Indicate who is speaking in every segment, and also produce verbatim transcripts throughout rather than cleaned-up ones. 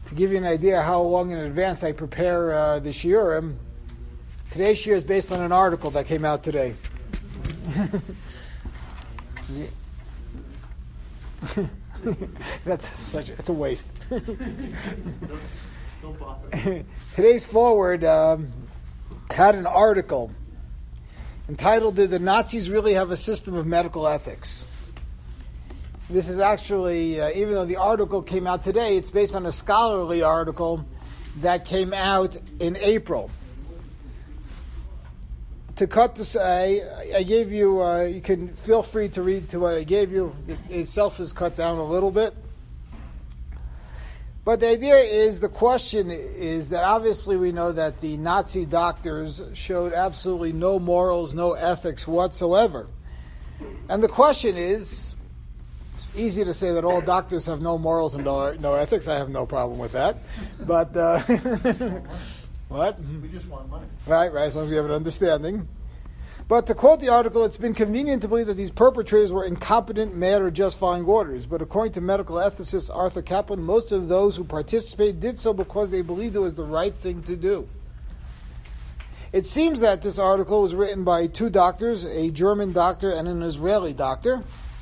Speaker 1: To give you an idea how long in advance I prepare uh, the shiurim, today's shiur is based on an article that came out today. That's such. It's a waste. Today's forward um, had an article entitled, "Did the Nazis really have a system of medical ethics?" This is actually, uh, even though the article came out today, it's based on a scholarly article that came out in April. To cut to say, I gave you, uh, you can feel free to read to what I gave you. It itself is cut down a little bit. But the idea is, the question is that obviously we know that the Nazi doctors showed absolutely no morals, no ethics whatsoever. And the question is, it's easy to say that all doctors have no morals and no, no ethics. I have no problem with that. But, uh, what?
Speaker 2: We just want money.
Speaker 1: Right, right, as long as we have an understanding. But to quote the article, it's been convenient to believe that these perpetrators were incompetent, mad, or just following orders. But according to medical ethicist Arthur Kaplan, most of those who participated did so because they believed it was the right thing to do. It seems that this article was written by two doctors, a German doctor and an Israeli doctor.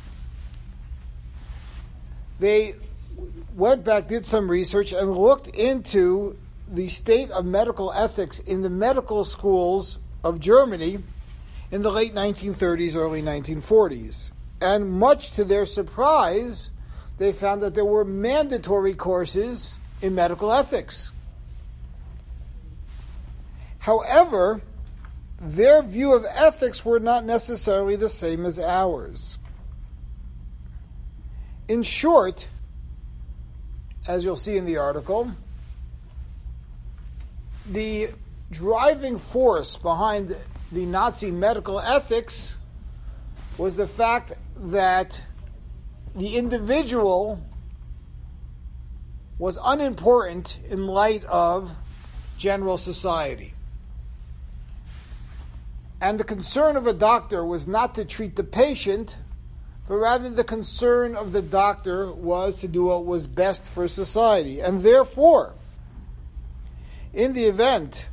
Speaker 1: They went back, did some research, and looked into the state of medical ethics in the medical schools of Germany in the late nineteen thirties, early nineteen forties. And much to their surprise, they found that there were mandatory courses in medical ethics. However, their view of ethics were not necessarily the same as ours. In short, as you'll see in the article, the driving force behind the Nazi medical ethics was the fact that the individual was unimportant in light of general society. And the concern of a doctor was not to treat the patient, but rather the concern of the doctor was to do what was best for society. And therefore, in the event,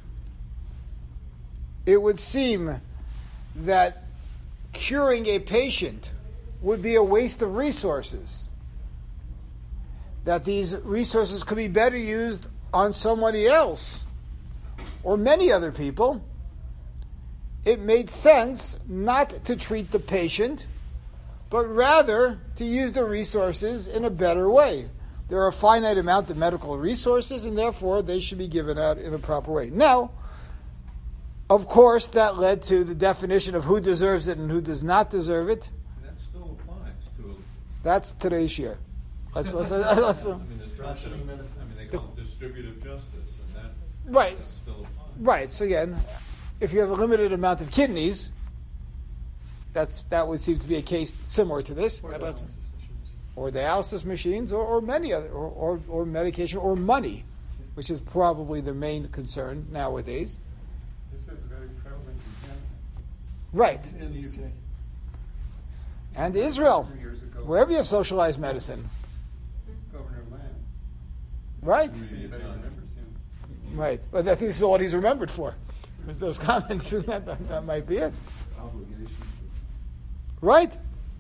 Speaker 1: it would seem that curing a patient would be a waste of resources, that these resources could be better used on somebody else or many other people. It made sense not to treat the patient, but rather to use the resources in a better way. There are a finite amount of medical resources, and therefore they should be given out in a proper way. Now, of course, that led to the definition of who deserves it and who does not deserve it.
Speaker 3: And that still applies to...
Speaker 1: That's today's year. Let's, let's, let's, let's,
Speaker 3: I mean, there's concept of, I mean, they call it distributive justice, and that,
Speaker 1: right.
Speaker 3: that still applies.
Speaker 1: Right, so again, if you have a limited amount of kidneys, that's that would seem to be a case similar to this.
Speaker 2: Or dialysis machines.
Speaker 1: Or dialysis machines, or, or many other, or, or, or medication, or money, which is probably the main concern nowadays.
Speaker 2: This is very prevalent in Canada.
Speaker 1: Right.
Speaker 2: In the U K.
Speaker 1: And Israel,
Speaker 2: Two years ago,
Speaker 1: wherever you have socialized medicine.
Speaker 2: Governor Lamb.
Speaker 1: Right.
Speaker 2: Anybody remembers him?
Speaker 1: Right. But I think this is all he's remembered for. Was those comments. that, that, that might be it.
Speaker 2: Obligation.
Speaker 1: Right.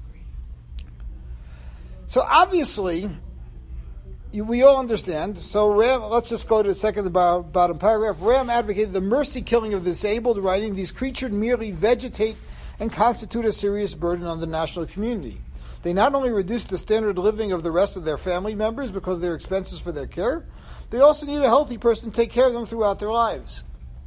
Speaker 1: So obviously, you, we all understand. So Ram, let's just go to the second about, bottom paragraph. Ram advocated the mercy killing of the disabled, writing, "These creatures merely vegetate and constitute a serious burden on the national community. They not only reduce the standard of living of the rest of their family members because of their expenses for their care, they also need a healthy person to take care of them throughout their lives."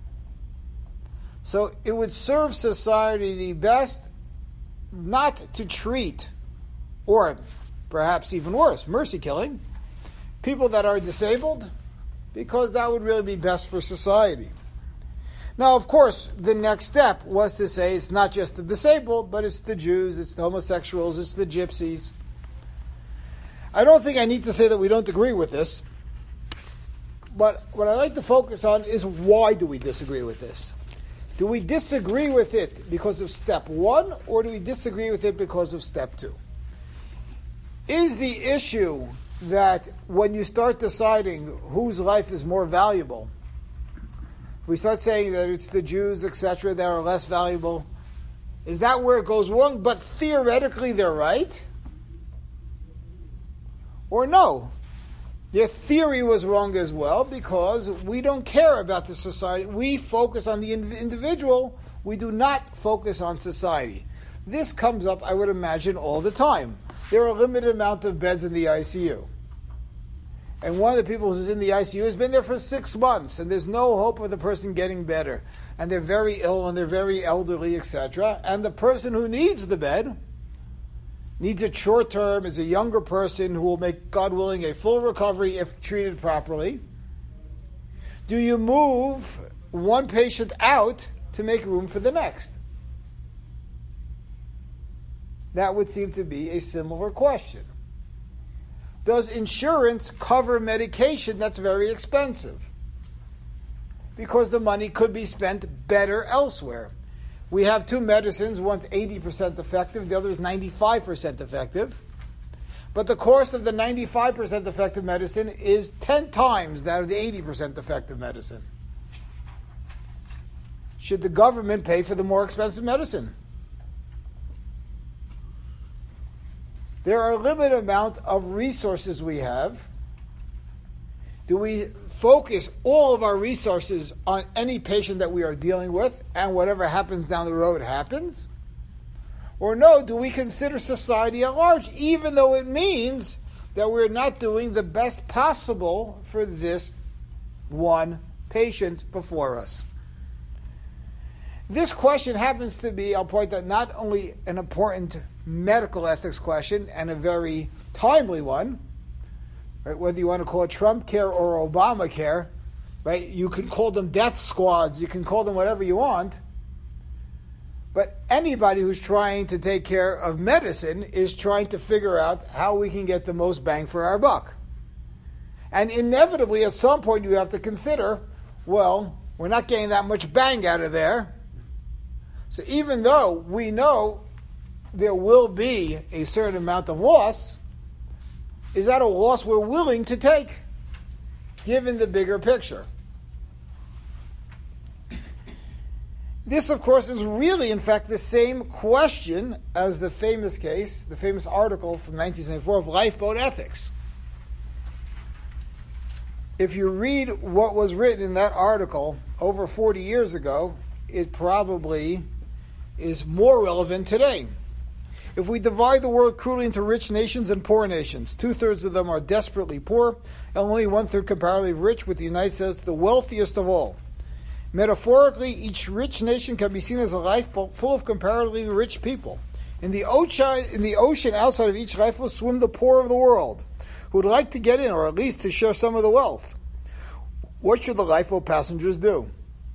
Speaker 1: So it would serve society the best not to treat, or perhaps even worse, mercy killing, people that are disabled, because that would really be best for society. Now, of course, the next step was to say it's not just the disabled, but it's the Jews, it's the homosexuals, it's the gypsies. I don't think I need to say that we don't agree with this, but what I like to focus on is, why do we disagree with this? Do we disagree with it because of step one, or do we disagree with it because of step two? Is the issue that when you start deciding whose life is more valuable, we start saying that it's the Jews, et cetera, that are less valuable. Is that where it goes wrong? But theoretically they're right? Or no? Their theory was wrong as well because we don't care about the society. We focus on the individual. We do not focus on society. This comes up, I would imagine, all the time. There are a limited amount of beds in the I C U. And one of the people who's in the I C U has been there for six months, and there's no hope of the person getting better. And they're very ill, and they're very elderly, et cetera. And the person who needs the bed, needs it short term, is a younger person who will make, God willing, a full recovery if treated properly. Do you move one patient out to make room for the next? That would seem to be a similar question. Does insurance cover medication that's very expensive? Because the money could be spent better elsewhere. We have two medicines, one's eighty percent effective, the other is ninety-five percent effective. But the cost of the ninety-five percent effective medicine is ten times that of the eighty percent effective medicine. Should the government pay for the more expensive medicine? There are a limited amount of resources we have. Do we focus all of our resources on any patient that we are dealing with, and whatever happens down the road happens? Or no, do we consider society at large, even though it means that we're not doing the best possible for this one patient before us? This question happens to be, I'll point out, not only an important medical ethics question and a very timely one, right? Whether you want to call it Trump care or Obamacare, right? You can call them death squads, you can call them whatever you want, but anybody who's trying to take care of medicine is trying to figure out how we can get the most bang for our buck. And inevitably, at some point, you have to consider, well, we're not getting that much bang out of there. So even though we know there will be a certain amount of loss, is that a loss we're willing to take, given the bigger picture? This, of course, is really, in fact, the same question as the famous case, the famous article from nineteen seventy-four of Lifeboat Ethics. If you read what was written in that article over forty years ago, it probably is more relevant today. If we divide the world crudely into rich nations and poor nations, two-thirds of them are desperately poor, and only one-third comparatively rich, with the United States the wealthiest of all. Metaphorically, each rich nation can be seen as a lifeboat full of comparatively rich people. In the ocean, in the ocean outside of each lifeboat swim the poor of the world, who would like to get in, or at least to share some of the wealth. What should the lifeboat passengers do?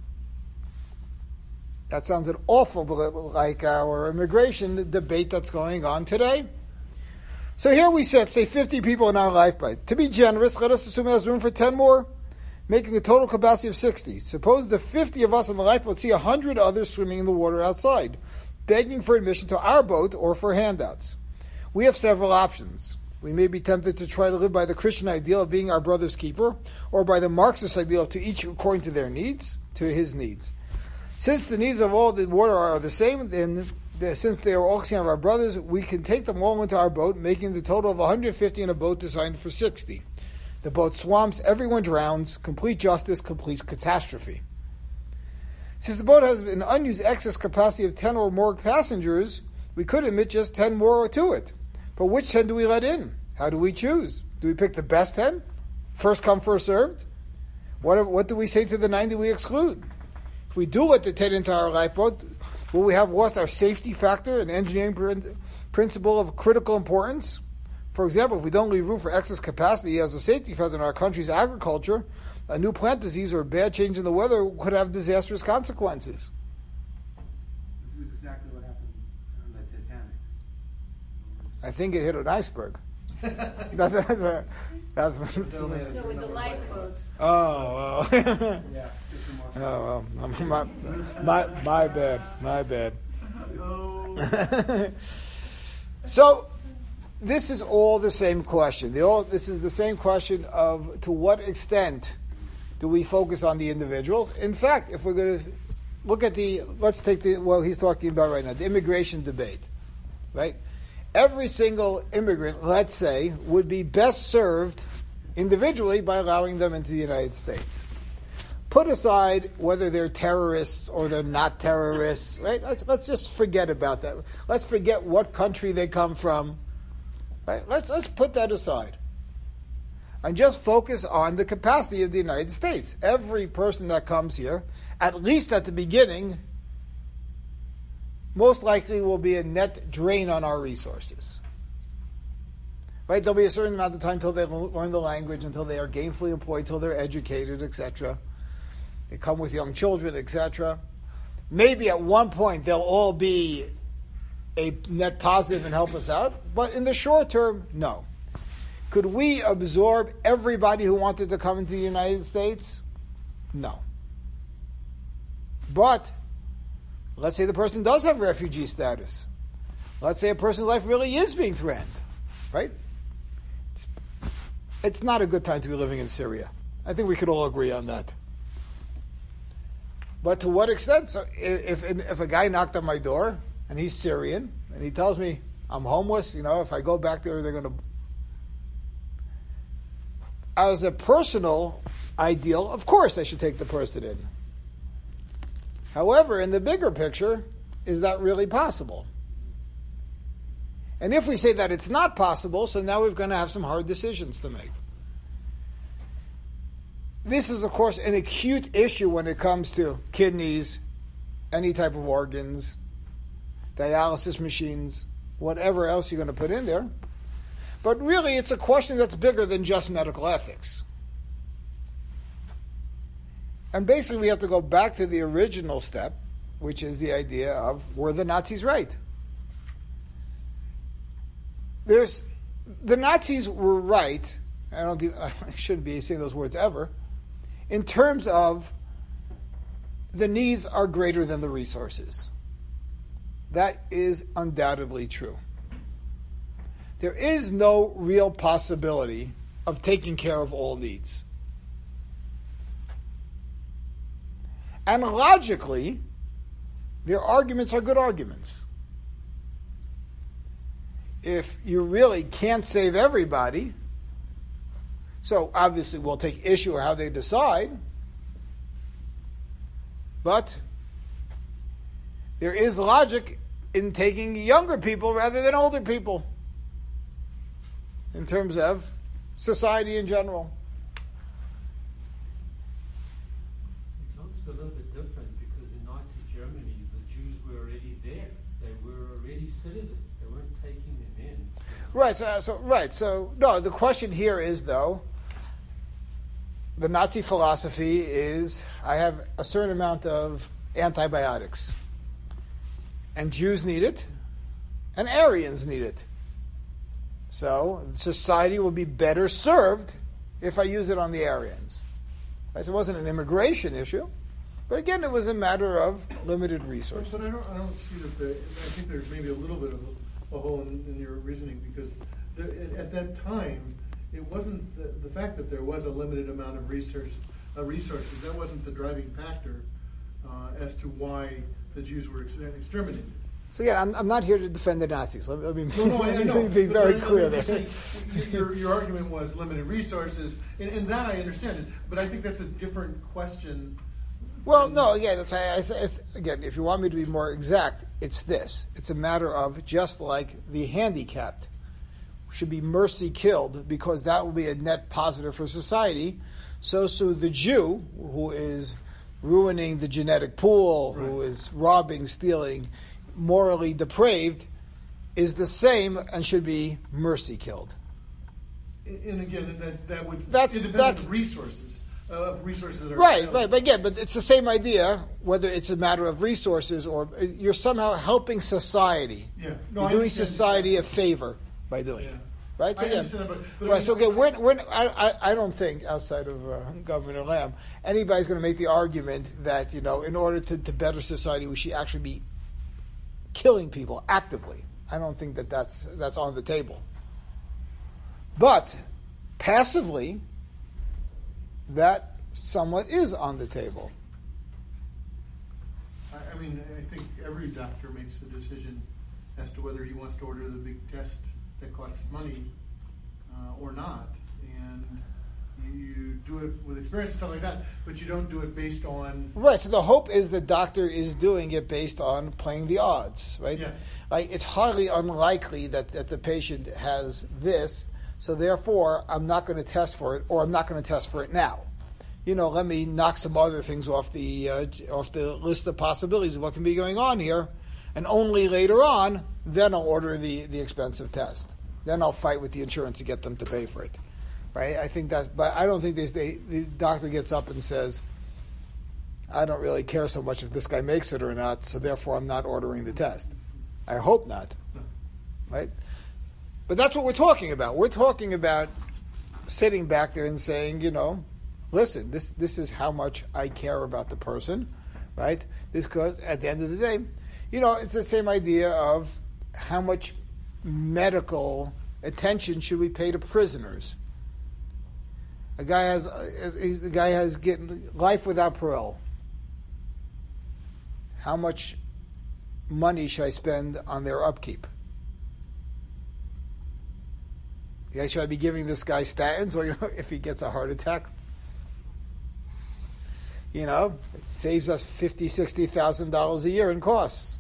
Speaker 1: That sounds an awful bit like our immigration debate that's going on today. So here we sit, say fifty people in our lifeboat. To be generous, let us assume there's room for ten more, making a total capacity of sixty. Suppose the fifty of us in the lifeboat see one hundred others swimming in the water outside, begging for admission to our boat or for handouts. We have several options. We may be tempted to try to live by the Christian ideal of being our brother's keeper, or by the Marxist ideal of to each according to their needs, to his needs. Since the needs of all the water are the same, then the, since they are all of our brothers, we can take them all into our boat, making the total of one hundred fifty in a boat designed for sixty. The boat swamps, everyone drowns, complete justice, complete catastrophe. Since the boat has an unused excess capacity of ten or more passengers, we could admit just ten more to it. But which ten do we let in? How do we choose? Do we pick the best ten? First come, first served? What, what do we say to the ninety we exclude? If we do let the ten into our lifeboat, will we have lost our safety factor, an engineering pr- principle of critical importance? For example, if we don't leave room for excess capacity as a safety factor in our country's agriculture, a new plant disease or a bad change in the weather could have disastrous consequences.
Speaker 2: This is exactly what happened on the Titanic.
Speaker 1: I think it hit an iceberg. that's, that's, a, that's what it's
Speaker 2: No,
Speaker 4: with the lifeboats.
Speaker 1: Oh, oh.
Speaker 2: Yeah, just a
Speaker 1: Oh, well, my, my, my bad, my bad. So, this is all the same question. The all, this is the same question of to what extent do we focus on the individuals? In fact, if we're going to look at the, let's take the what he's talking about right now, the immigration debate, right? Every single immigrant, let's say, would be best served individually by allowing them into the United States. Put aside whether they're terrorists or they're not terrorists, right? Let's, let's just forget about that. Let's forget what country they come from, right? Let's, let's put that aside and just focus on the capacity of the United States. Every person that comes here, at least at the beginning, most likely will be a net drain on our resources. Right? There'll be a certain amount of time until they learn the language, until they are gainfully employed, until they're educated, et cetera. They come with young children, et cetera. Maybe at one point they'll all be a net positive and help us out, but in the short term, no. Could we absorb everybody who wanted to come into the United States? No. But let's say the person does have refugee status. Let's say a person's life really is being threatened, right? It's, it's not a good time to be living in Syria. I think we could all agree on that. But to what extent? So if, if if a guy knocked on my door and he's Syrian and he tells me I'm homeless, you know, if I go back there, they're going to. As a personal ideal, of course I should take the person in. However, in the bigger picture, is that really possible? And if we say that it's not possible, so now we're going to have some hard decisions to make. This is, of course, an acute issue when it comes to kidneys, any type of organs, dialysis machines, whatever else you're going to put in there. But really, it's a question that's bigger than just medical ethics. And basically, we have to go back to the original step, which is the idea of, were the Nazis right? There's, the Nazis were right, I don't do, I shouldn't be saying those words ever, in terms of the needs are greater than the resources. That is undoubtedly true. There is no real possibility of taking care of all needs. And logically, their arguments are good arguments. If you really can't save everybody, so obviously we'll take issue with how they decide, but there is logic in taking younger people rather than older people in terms of society in general.
Speaker 4: It's almost a little bit different because in Nazi Germany, the Jews were already there. They were already citizens. They weren't taking them in.
Speaker 1: Right. So, so right. So, no. The question here is, though, the Nazi philosophy is: I have a certain amount of antibiotics, and Jews need it, and Aryans need it. So society will be better served if I use it on the Aryans. Right? So it wasn't an immigration issue, but again, it was a matter of limited resources.
Speaker 2: But I don't, I don't see that. The, I think there's maybe a little bit of a, a hole in, in your reasoning because there, at, at that time, it wasn't the, the fact that there was a limited amount of research, uh, resources. That wasn't the driving factor uh, as to why the Jews were ex- exterminated.
Speaker 1: So again, I'm, I'm not here to defend the Nazis. Let me, let me,
Speaker 2: No, no, I, I know.
Speaker 1: let me be
Speaker 2: But
Speaker 1: very
Speaker 2: let me
Speaker 1: clear
Speaker 2: just
Speaker 1: there.
Speaker 2: say, your, your argument was limited resources, and, and that I understand it. But I think that's a different question.
Speaker 1: Well,
Speaker 2: than-
Speaker 1: no, again, it's, I, I, th- again, if you want me to be more exact, it's this. It's a matter of just like the handicapped should be mercy killed because that will be a net positive for society. So, so the Jew who is ruining the genetic pool,
Speaker 2: Right.
Speaker 1: who is robbing, stealing, morally depraved, is the same and should be mercy killed.
Speaker 2: And again, that that would
Speaker 1: That's-
Speaker 2: it depends
Speaker 1: that's-
Speaker 2: on resources uh, of resources that are
Speaker 1: Right,
Speaker 2: available.
Speaker 1: right, but again, but it's the same idea, whether it's a matter of resources or you're somehow helping society.
Speaker 2: Yeah, no,
Speaker 1: You're
Speaker 2: I
Speaker 1: doing
Speaker 2: understand.
Speaker 1: society a favor by doing
Speaker 2: Yeah.
Speaker 1: it. Right? So
Speaker 2: I
Speaker 1: again,
Speaker 2: understand, but, but I
Speaker 1: right,
Speaker 2: mean-
Speaker 1: so again, we're, we're, I, I, I don't think, outside of uh, Governor Lamb, anybody's going to make the argument that, you know, in order to, to better society, we should actually be killing people actively. I don't think that that's, that's on the table. But passively, that somewhat is on the table.
Speaker 2: I, I mean, I think every doctor makes a decision as to whether he wants to order the big test that costs money uh, or not. And you, you do it with experience, stuff like that, but you don't do it based on...
Speaker 1: Right, so the hope is the doctor is doing it based on playing the odds, right?
Speaker 2: Yeah.
Speaker 1: Like, it's highly unlikely that, that the patient has this, so therefore I'm not going to test for it, or I'm not going to test for it now. You know, let me knock some other things off the uh, off the list of possibilities of what can be going on here, and only later on, then I'll order the, the expensive test. Then I'll fight with the insurance to get them to pay for it, right? I think that's, but I don't think they, they, the doctor gets up and says, I don't really care so much if this guy makes it or not, so therefore I'm not ordering the test. I hope not, right? But that's what we're talking about. We're talking about sitting back there and saying, you know, listen, this this is how much I care about the person, right? This goes, at the end of the day, you know, it's the same idea of how much medical attention should we pay to prisoners. A guy has a guy has getting life without parole. How much money should I spend on their upkeep? Yeah, should I be giving this guy statins, or you know, if he gets a heart attack? You know, it saves us fifty, sixty thousand dollars a year in costs.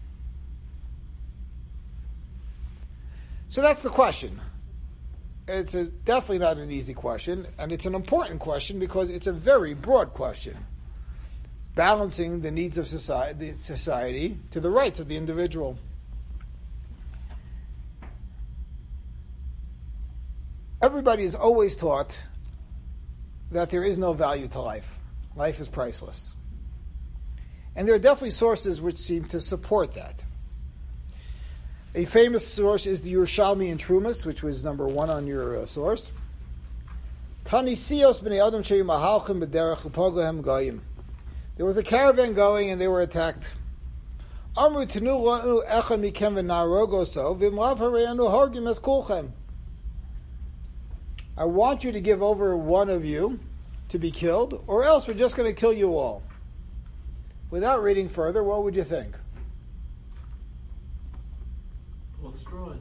Speaker 1: So that's the question. It's a, definitely not an easy question, and it's an important question because it's a very broad question, balancing the needs of society, society to the rights of the individual. Everybody is always taught that there is no value to life. Life is priceless. And there are definitely sources which seem to support that. A famous source is the Yerushalmi and Trumas, which was number one on your uh, source. There was a caravan going and they were attacked. I want you to give over one of you to be killed, or else we're just going to kill you all. Without reading further, what would you think?
Speaker 4: Well, straws.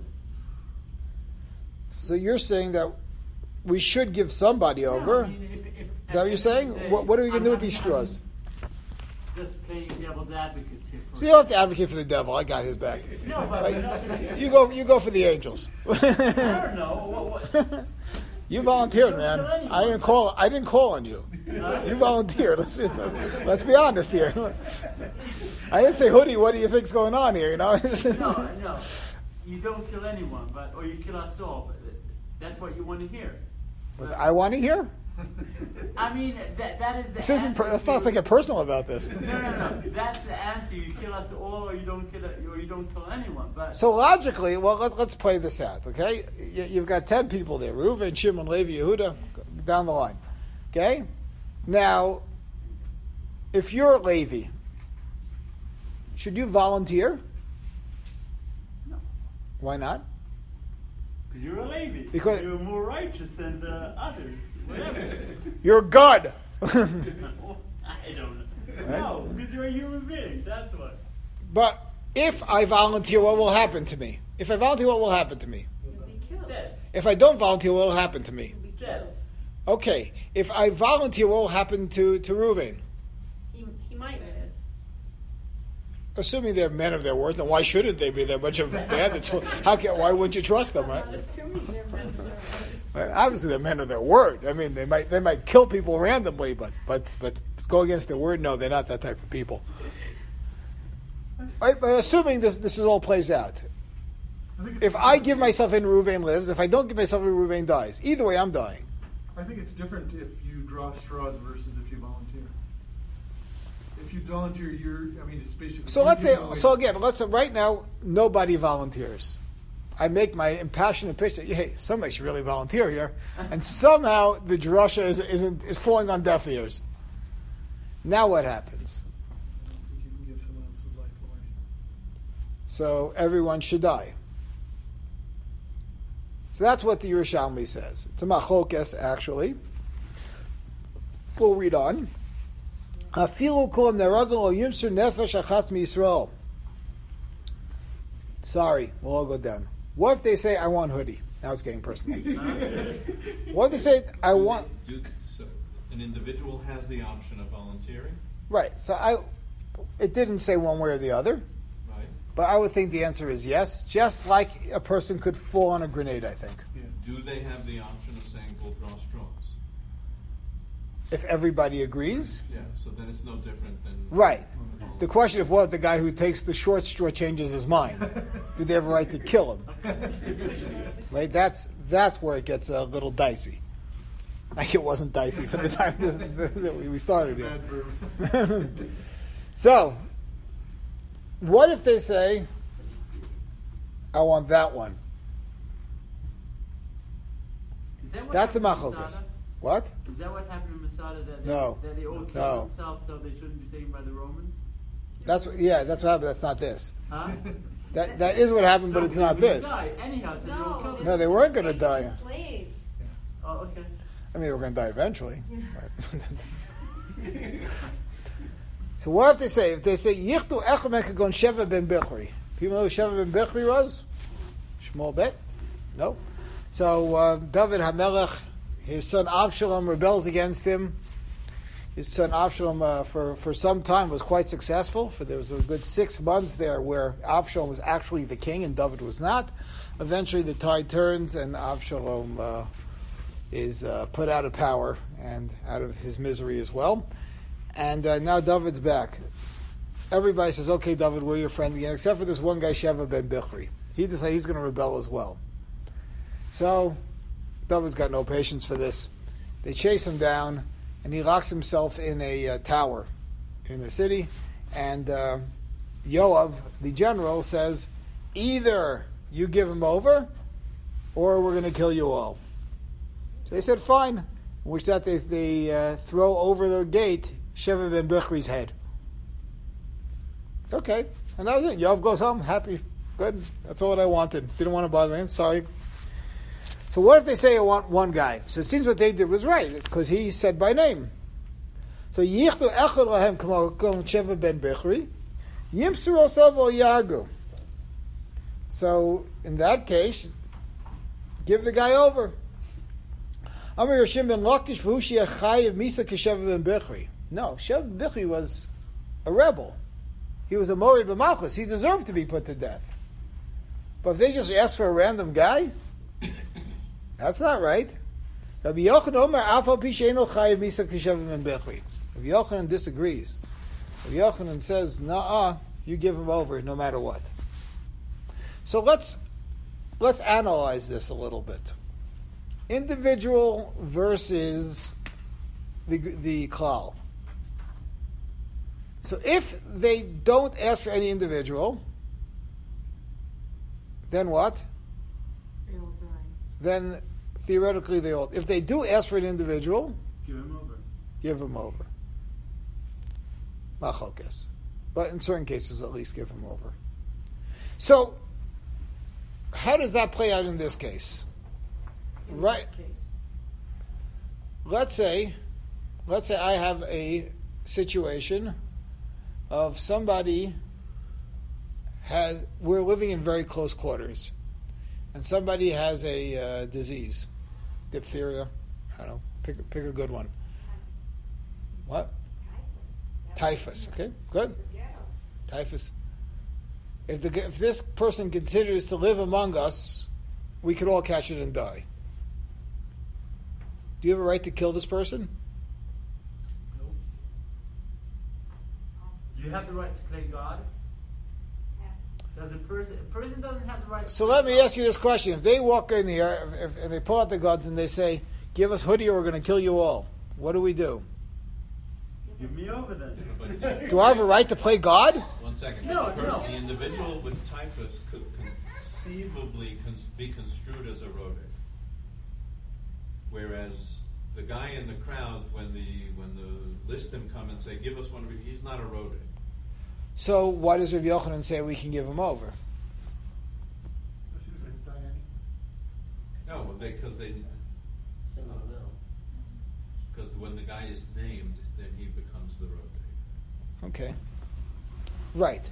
Speaker 1: So you're saying that we should give somebody over.
Speaker 4: No, I mean, if, if,
Speaker 1: Is that what you're saying?
Speaker 4: Day,
Speaker 1: What, what are we going to do with
Speaker 4: I'm-
Speaker 1: these
Speaker 4: I'm
Speaker 1: straws?
Speaker 4: Just playing devil's advocate here. For
Speaker 1: So you don't have to advocate for the devil. I got his back.
Speaker 4: No, but we're not gonna,
Speaker 1: You go. You go for the angels.
Speaker 4: I don't know. What, what?
Speaker 1: You volunteered, man. I didn't call. I didn't call on you. You volunteered. Let's just let's be honest here. I didn't say, Hoodie, what do you think's going on here? You know.
Speaker 5: No, no. You don't kill anyone, but or you kill us all. But that's what you want to hear.
Speaker 1: But I want to hear.
Speaker 5: I mean, that that is the.
Speaker 1: This isn't. Per- let's not get personal about this.
Speaker 5: No, no, no. That's the answer. You kill us all, or you don't kill, or you don't kill anyone. But
Speaker 1: So logically, well, let, let's play this out, okay? You, you've got ten people there: Reuven, Shimon, Levi, Yehuda, down the line. Okay. Now, if you're Levi, should you volunteer?
Speaker 5: No.
Speaker 1: Why not?
Speaker 5: Because you're a Levi.
Speaker 1: Because-
Speaker 5: you're more righteous than the others. Whatever.
Speaker 1: You're God.
Speaker 5: I don't know. No, because you're a human being. That's what.
Speaker 1: But if I volunteer, what will happen to me? If I volunteer, what will happen to me?
Speaker 6: You'll be killed.
Speaker 5: Dead.
Speaker 1: If I don't volunteer, what will happen to me?
Speaker 6: You'll be
Speaker 5: Dead.
Speaker 6: killed.
Speaker 1: Okay. If I volunteer, what will happen to, to Reuven?
Speaker 6: He, he might.
Speaker 1: Assuming they're men of their words, and why shouldn't they be? They're a bunch of bandits. How can, why wouldn't you trust them, right?
Speaker 6: I'm not assuming they're men of their words.
Speaker 1: Right? Obviously, they're men of their word. I mean, they might they might kill people randomly, but but but go against their word. No, they're not that type of people. Right? But assuming this this is all plays out,
Speaker 2: I think
Speaker 1: if I give myself in, Reuven lives. If I don't give myself in, Reuven dies. Either way, I'm dying.
Speaker 2: I think it's different if you draw straws versus if you volunteer. If you volunteer, you're, I mean, it's basically...
Speaker 1: So
Speaker 2: you're
Speaker 1: let's say
Speaker 2: giving away-
Speaker 1: so again. Let's say right now nobody volunteers. I make my impassioned pitch that hey, somebody should really volunteer here, and somehow the drasha is isn't is falling on deaf ears. Now what happens?
Speaker 2: You can give someone else's life away.
Speaker 1: So everyone should die. So that's what the Yerushalmi says. It's a machokes, actually. We'll read on. Afilu kol neragel o yimser nefesh achatz miYisrael. Sorry, we'll all go down. What if they say, I want hoodie? Now it's getting personal. What if they say, I want...
Speaker 3: Do, so an individual has the option of volunteering?
Speaker 1: Right, so I, it didn't say one way or the other.
Speaker 3: Right.
Speaker 1: But I would think the answer is yes, just like a person could fall on a grenade, I think.
Speaker 2: Yeah.
Speaker 3: Do they have the option of saying, we'll draw straws?
Speaker 1: If everybody agrees.
Speaker 3: Yeah, so then it's no different than...
Speaker 1: Right. The question of what the guy who takes the short straw changes his mind. Do they have a right to kill him? Right? That's that's where it gets a little dicey. Like it wasn't dicey for the time this, that we started
Speaker 2: Bad
Speaker 1: here.
Speaker 2: verb.
Speaker 1: So, what if they say, I want that one?
Speaker 5: Is that what
Speaker 1: That's a
Speaker 5: happened in
Speaker 1: machlokas.
Speaker 5: Masada?
Speaker 1: What?
Speaker 5: Is that what happened in Masada? That they,
Speaker 1: No.
Speaker 5: that they all killed
Speaker 1: No.
Speaker 5: themselves so they shouldn't be taken by the Romans?
Speaker 1: That's what, yeah, that's what happened. That's not this.
Speaker 5: Huh?
Speaker 1: That that is what happened, but
Speaker 5: No,
Speaker 1: it's
Speaker 5: they
Speaker 1: not
Speaker 5: were
Speaker 1: this.
Speaker 5: gonna die anyhow, so they all
Speaker 6: No,
Speaker 5: killed
Speaker 1: No, they weren't gonna
Speaker 6: taking
Speaker 1: die.
Speaker 6: Slaves.
Speaker 5: Oh, okay.
Speaker 1: I mean, they were going to die eventually. So what if they say, if they say, Yichtu Echem Ekagon Sheva ben Bichri. People know who Sheva ben Bichri was? Shmuel Bet? No. So uh, David HaMelech, his son Avshalom rebels against him. His son Avshalom, uh, for, for some time, was quite successful. For there was a good six months there where Avshalom was actually the king and David was not. Eventually the tide turns and Avshalom uh, is uh, put out of power and out of his misery as well. And uh, now David's back. Everybody says, okay, David, we're your friend again, except for this one guy, Sheva ben Bichri. He decided he's going to rebel as well. So David's got no patience for this. They chase him down, and he locks himself in a uh, tower in the city. And uh, Yoav, the general, says, either you give him over, or we're going to kill you all. So they said, fine. In which that they, they uh, throw over the gate Sheva ben Bichri's head. Okay. And that was it. Yoav goes home, happy, good. That's all that I wanted. Didn't want to bother him. Sorry. So what if they say I want one guy? So it seems what they did was right, because he said by name. So Yichtu Echad Lahem Kamo Sheva ben Bichri, Yimsur Osav O Yagu. So in that case, give the guy over. Amir Rishim ben Lakish v'Hushi Achayev Misa K'Sheva ben Bichri. No, Sheva ben Bichri was a rebel. He was a Morid b'Malchus. He deserved to be put to death. But if they just ask for a random guy, that's not right. Rabbi Yochanan Omer Afal Pi She'eino Chayev Misa K'Sheva ben Bichri. Rabbi Yochanan disagrees. Rabbi Yochanan says, "Nah, you give him over no matter what." So let's let's analyze this a little bit. Individual versus the the klal. So if they don't ask for any individual, then what?
Speaker 6: They will die.
Speaker 1: Then theoretically they all. If they do ask for an individual,
Speaker 5: Give him over.
Speaker 1: give him over. Machokes. But in certain cases, at least give him over. So, how does that play out in this case?
Speaker 6: In
Speaker 1: Right.
Speaker 6: this case.
Speaker 1: Let's say, let's say I have a situation of somebody has, we're living in very close quarters, and somebody has a uh, disease, diphtheria, I don't know, pick, a- pick a good one. What? Typhus, okay, good. Typhus. If, the, if this person continues to live among us, we could all catch it and die. Do you have a right to kill this person?
Speaker 5: No. Do you have the right to play God? Does a person? A person doesn't have the right. To
Speaker 1: So
Speaker 5: play
Speaker 1: let me
Speaker 5: God.
Speaker 1: ask you this question: if they walk in here, if, if they pull out the guns and they say, "Give us hoodie, or we're going to kill you all," what do we do?
Speaker 5: Give me over then.
Speaker 3: But
Speaker 1: Do I have a right to play God?
Speaker 3: one second.
Speaker 5: No,
Speaker 3: the,
Speaker 5: no.
Speaker 3: the individual with typhus could conceivably cons- be construed as a rodek. Whereas the guy in the crowd, when the when the listim come and say, "Give us one," of you," he's not a rodek.
Speaker 1: So why does Rav Yochanan say we can give him over?
Speaker 3: No, because they,
Speaker 4: Single will.
Speaker 3: because when the guy is named, then he becomes the road date.
Speaker 1: Okay. Right.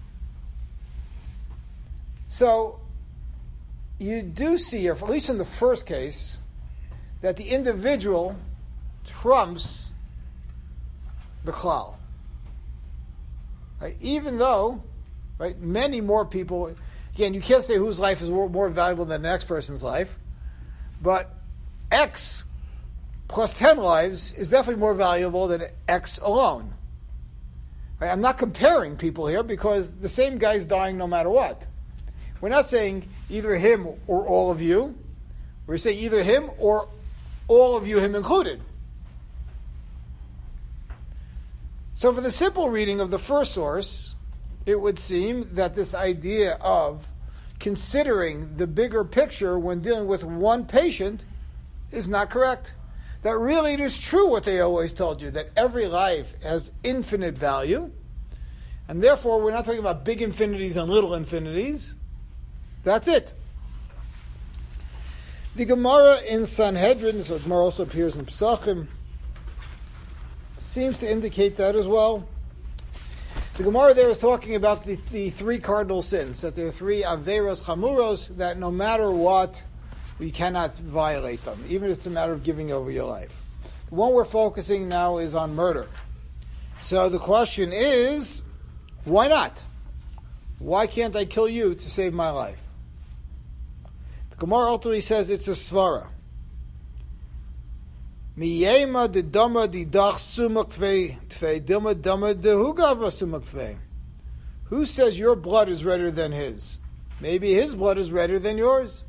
Speaker 1: So, you do see here, at least in the first case, that the individual trumps the klal. Right? Even though, right, many more people, again, you can't say whose life is more, more valuable than the next person's life, but X plus ten lives is definitely more valuable than X alone. Right? I'm not comparing people here because the same guy's dying no matter what. We're not saying either him or all of you. We're saying either him or all of you, him included. So for the simple reading of the first source, it would seem that this idea of considering the bigger picture when dealing with one patient is not correct. That really it is true what they always told you, that every life has infinite value, and therefore we're not talking about big infinities and little infinities. That's it. The Gemara in Sanhedrin, so Gemara also appears in Pesachim, seems to indicate that as well. The Gemara there is talking about the, the three cardinal sins, that there are three averos chamuros, that no matter what, we cannot violate them, even if it's a matter of giving over your life. The one we're focusing now is on murder. So the question is, why not? Why can't I kill you to save my life? The Gemara ultimately says it's a svara. Miyema de dama di dach sumak tvei tvei dama dama de hugavra sumak tvei. Who says your blood is redder than his? Maybe his blood is redder than yours.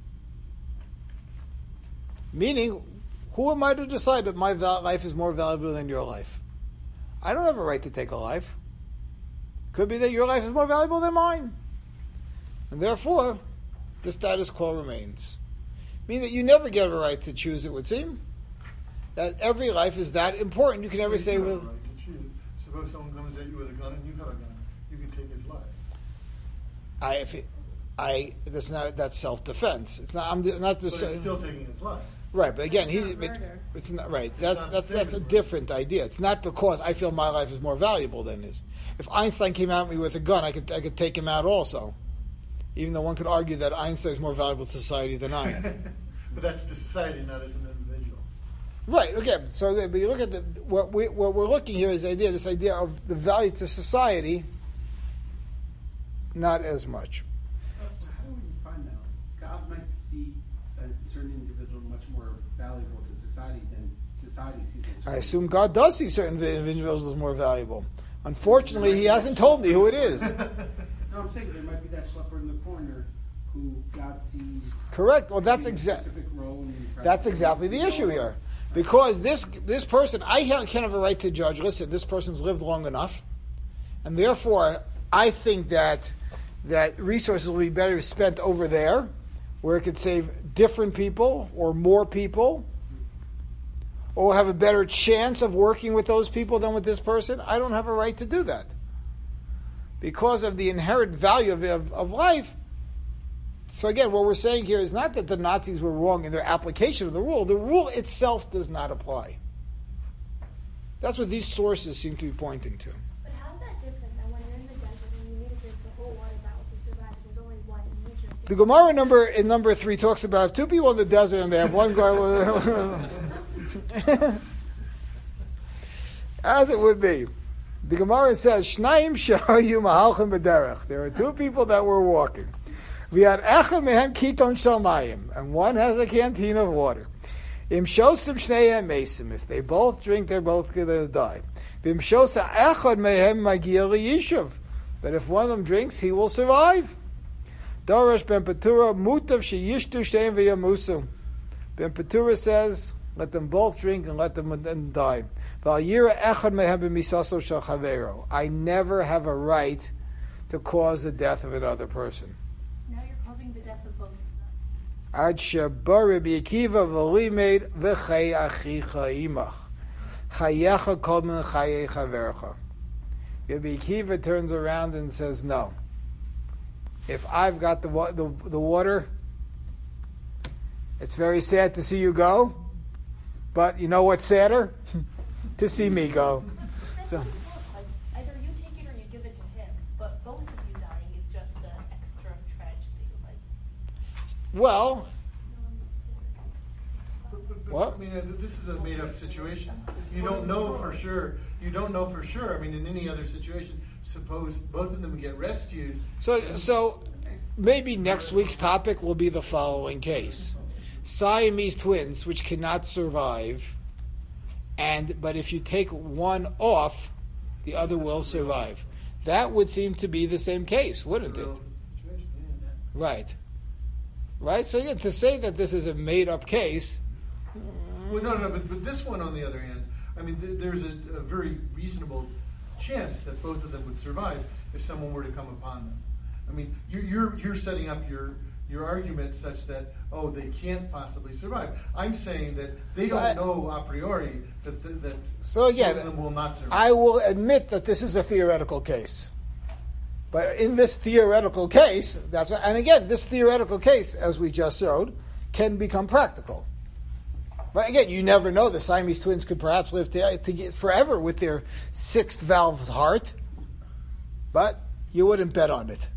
Speaker 1: Meaning, who am I to decide that my val- life is more valuable than your life? I don't have a right to take a life. Could be that your life is more valuable than mine. And therefore, the status quo remains. Meaning that you never get a right to choose, it would seem. That every life is that important. You can never
Speaker 2: You
Speaker 1: say,
Speaker 2: do have
Speaker 1: well,
Speaker 2: a right to choose. Suppose someone comes at you with a gun and you have a gun. You can take his life.
Speaker 1: I, if it, I, that's not, that's self-defense. It's not, I'm not
Speaker 2: But
Speaker 1: just,
Speaker 2: it's still taking his life.
Speaker 1: right, but again,
Speaker 6: It's
Speaker 1: he's,
Speaker 6: not
Speaker 1: but
Speaker 6: murder.
Speaker 1: it's not, right, that's,
Speaker 2: not
Speaker 1: that's, that's a
Speaker 2: saving.
Speaker 1: different idea. It's not because I feel my life is more valuable than his. If Einstein came at me with a gun, I could, I could take him out also. Even though one could argue that Einstein is more valuable to society than I am.
Speaker 2: But that's to society, not as an individual.
Speaker 1: Right. Okay. So, but you look at the what we what we're looking here is the idea, this idea of the value to society, not as much.
Speaker 7: How do we find that? God might see a certain individual much more valuable to society than society sees a certain
Speaker 1: I assume God does see certain individuals as more valuable. Unfortunately, He hasn't told me who it is.
Speaker 7: No, I'm saying there might be that schlepper in the corner who God sees.
Speaker 1: Correct. Well, that's
Speaker 7: in a
Speaker 1: exactly
Speaker 7: specific role in the
Speaker 1: that's exactly the issue here, because this this person, I can't have a right to judge. Listen, this person's lived long enough, and therefore, I think that that resources will be better spent over there, where it could save different people or more people, or have a better chance of working with those people than with this person. I don't have a right to do that because of the inherent value of, of, of life. So again, what we're saying here is not that the Nazis were wrong in their application of the rule. The rule itself does not apply. That's what these sources seem to be pointing to.
Speaker 8: But how's that different than when you're in the desert and you need to drink the whole water bottle to survive? There's only one and you drink it.
Speaker 1: The Gemara number in number three talks about two people in the desert and they have one guy. As it would be. The Gemara says, Shnaim shahayu mahalchim b'derech. There are two people that were walking. V'yad echad mehem kiton shel mayim, and one has a canteen of water. Im shosim shneihem mesim. If they both drink, they're both going to die. V'im shosa echad mehem magiel yishuv. But if one of them drinks, he will survive. Darash ben Petura mutav sheyishtu shteim v'yamusu. Ben Petura says, let them both drink and let them then die. I never have a right to cause the death of another person.
Speaker 6: Now you're causing the death of both of them.
Speaker 1: Ad shebar Rabbi Akiva v'limed v'chay achicha imach. Chayecha kol min chayei chavercha. Rabbi Akiva turns around and says, no. If I've got the, wa- the, the water, It's very sad to see you go, but you know what's sadder? To see me go.
Speaker 6: That's
Speaker 1: So,
Speaker 6: what it's like. Either you take it or you give it to him, but both of you dying is just an extra tragedy. Like,
Speaker 1: well,
Speaker 2: But- but- but,
Speaker 1: What?
Speaker 2: I mean, uh, this is a made-up situation. You don't know for sure. You don't know for sure. I mean, in any other situation, suppose both of them get rescued.
Speaker 1: so so maybe next week's topic will be the following case: Siamese twins which cannot survive, and but if you take one off, the other will survive. That would seem to be the same case, wouldn't it?
Speaker 2: Real situation, yeah.
Speaker 1: Right. Right? So again, to say that this is a made-up case,
Speaker 2: Well, no, no, but, but this one, on the other hand, I mean, th- there's a, a very reasonable chance that both of them would survive if someone were to come upon them. I mean, you're you're, you're setting up your your argument such that, oh, they can't possibly survive. I'm saying that they don't
Speaker 1: But-
Speaker 2: know a priori that th- that
Speaker 1: So again,
Speaker 2: both of them will not survive.
Speaker 1: I will admit that this is a theoretical case. But in this theoretical case, that's what, and again, this theoretical case, as we just showed, can become practical. But again, you never know. The Siamese twins could perhaps live to, to get forever with their sixth valve heart, but you wouldn't bet on it.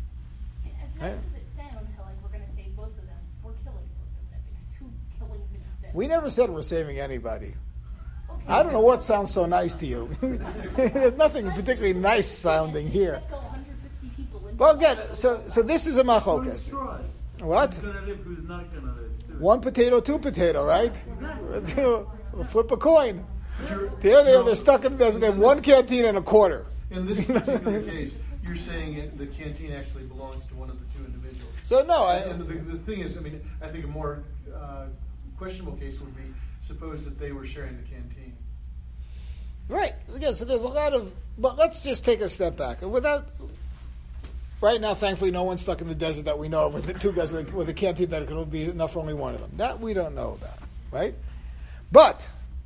Speaker 6: as
Speaker 1: Right.
Speaker 6: nice as it sounds, how like we're going to save both of them, we're killing both of them. It's two killings instead.
Speaker 1: We never said we're saving anybody.
Speaker 6: Okay.
Speaker 1: I don't know what sounds so nice to you. There's nothing particularly nice sounding here.
Speaker 6: Let's go one hundred fifty people into
Speaker 1: Well,
Speaker 6: the
Speaker 1: again, so so this is a machokes.
Speaker 5: straws.
Speaker 1: What?
Speaker 5: Who's gonna live, who's not gonna live? too.
Speaker 1: One potato, two potato, right? We'll flip a coin.
Speaker 2: You're-
Speaker 1: Here they are,
Speaker 2: no,
Speaker 1: they're stuck in the desert. They have one canteen and a quarter.
Speaker 2: In this particular case, you're saying it, the canteen actually belongs to one of the two individuals.
Speaker 1: So no, I,
Speaker 2: And the, the thing is, I mean, I think a more uh, questionable case would be, suppose that they were sharing the canteen.
Speaker 1: right. Again, so there's a lot of, but let's just take a step back. Without, right now, thankfully, no one's stuck in the desert that we know of with the two guys with a, with a canteen that could be enough for only one of them. That we don't know about, right? But,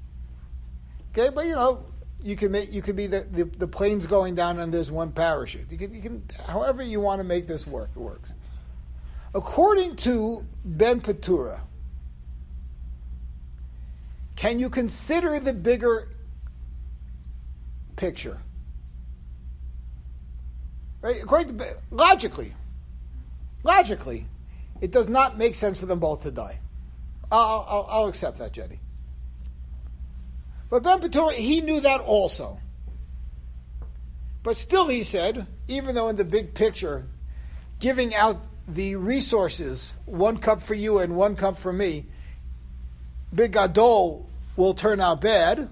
Speaker 1: okay, but you know, you can make, you could be the, the, the plane's going down and there's one parachute. You can, you can, however you want to make this work, it works. According to Ben Petura, can you consider the bigger picture? Right? According to, logically, logically, it does not make sense for them both to die. I'll, I'll, I'll accept that, Jenny. But Ben Petura, he knew that also. But still, he said, even though in the big picture, giving out the resources, one cup for you and one cup for me, Big Gadol will turn out bad.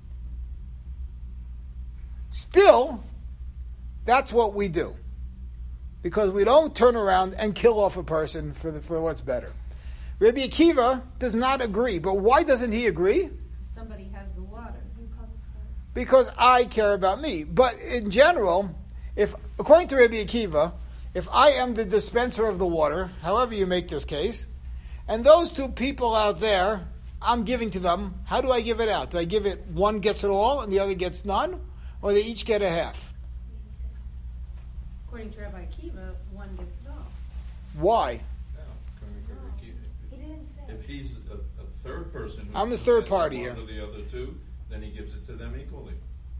Speaker 1: Still, that's what we do. Because we don't turn around and kill off a person for, the, for what's better. Rabbi Akiva does not agree. But why doesn't he agree?
Speaker 9: Somebody has the water.
Speaker 1: Because I care about me. But in general, if according to Rabbi Akiva, if I am the dispenser of the water, however you make this case, and those two people out there, I'm giving to them, how do I give it out? Do I give it one gets it all and the other gets none? Or they each get a half?
Speaker 9: According to Rabbi Akiva, one gets it all.
Speaker 1: Why?
Speaker 8: He didn't say.
Speaker 3: If he's a, a third person, who's
Speaker 1: I'm the third party
Speaker 3: one
Speaker 1: here.
Speaker 3: to the other two, then he gives it to them equally.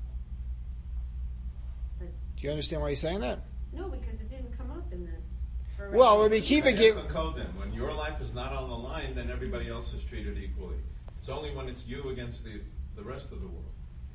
Speaker 1: Do you understand why he's saying that?
Speaker 9: No, because it didn't come up in this. For
Speaker 1: Well, Rabbi Akiva gave...
Speaker 3: When your life is not on the line, then everybody else is treated equally. It's only when it's you against the, the rest of the world.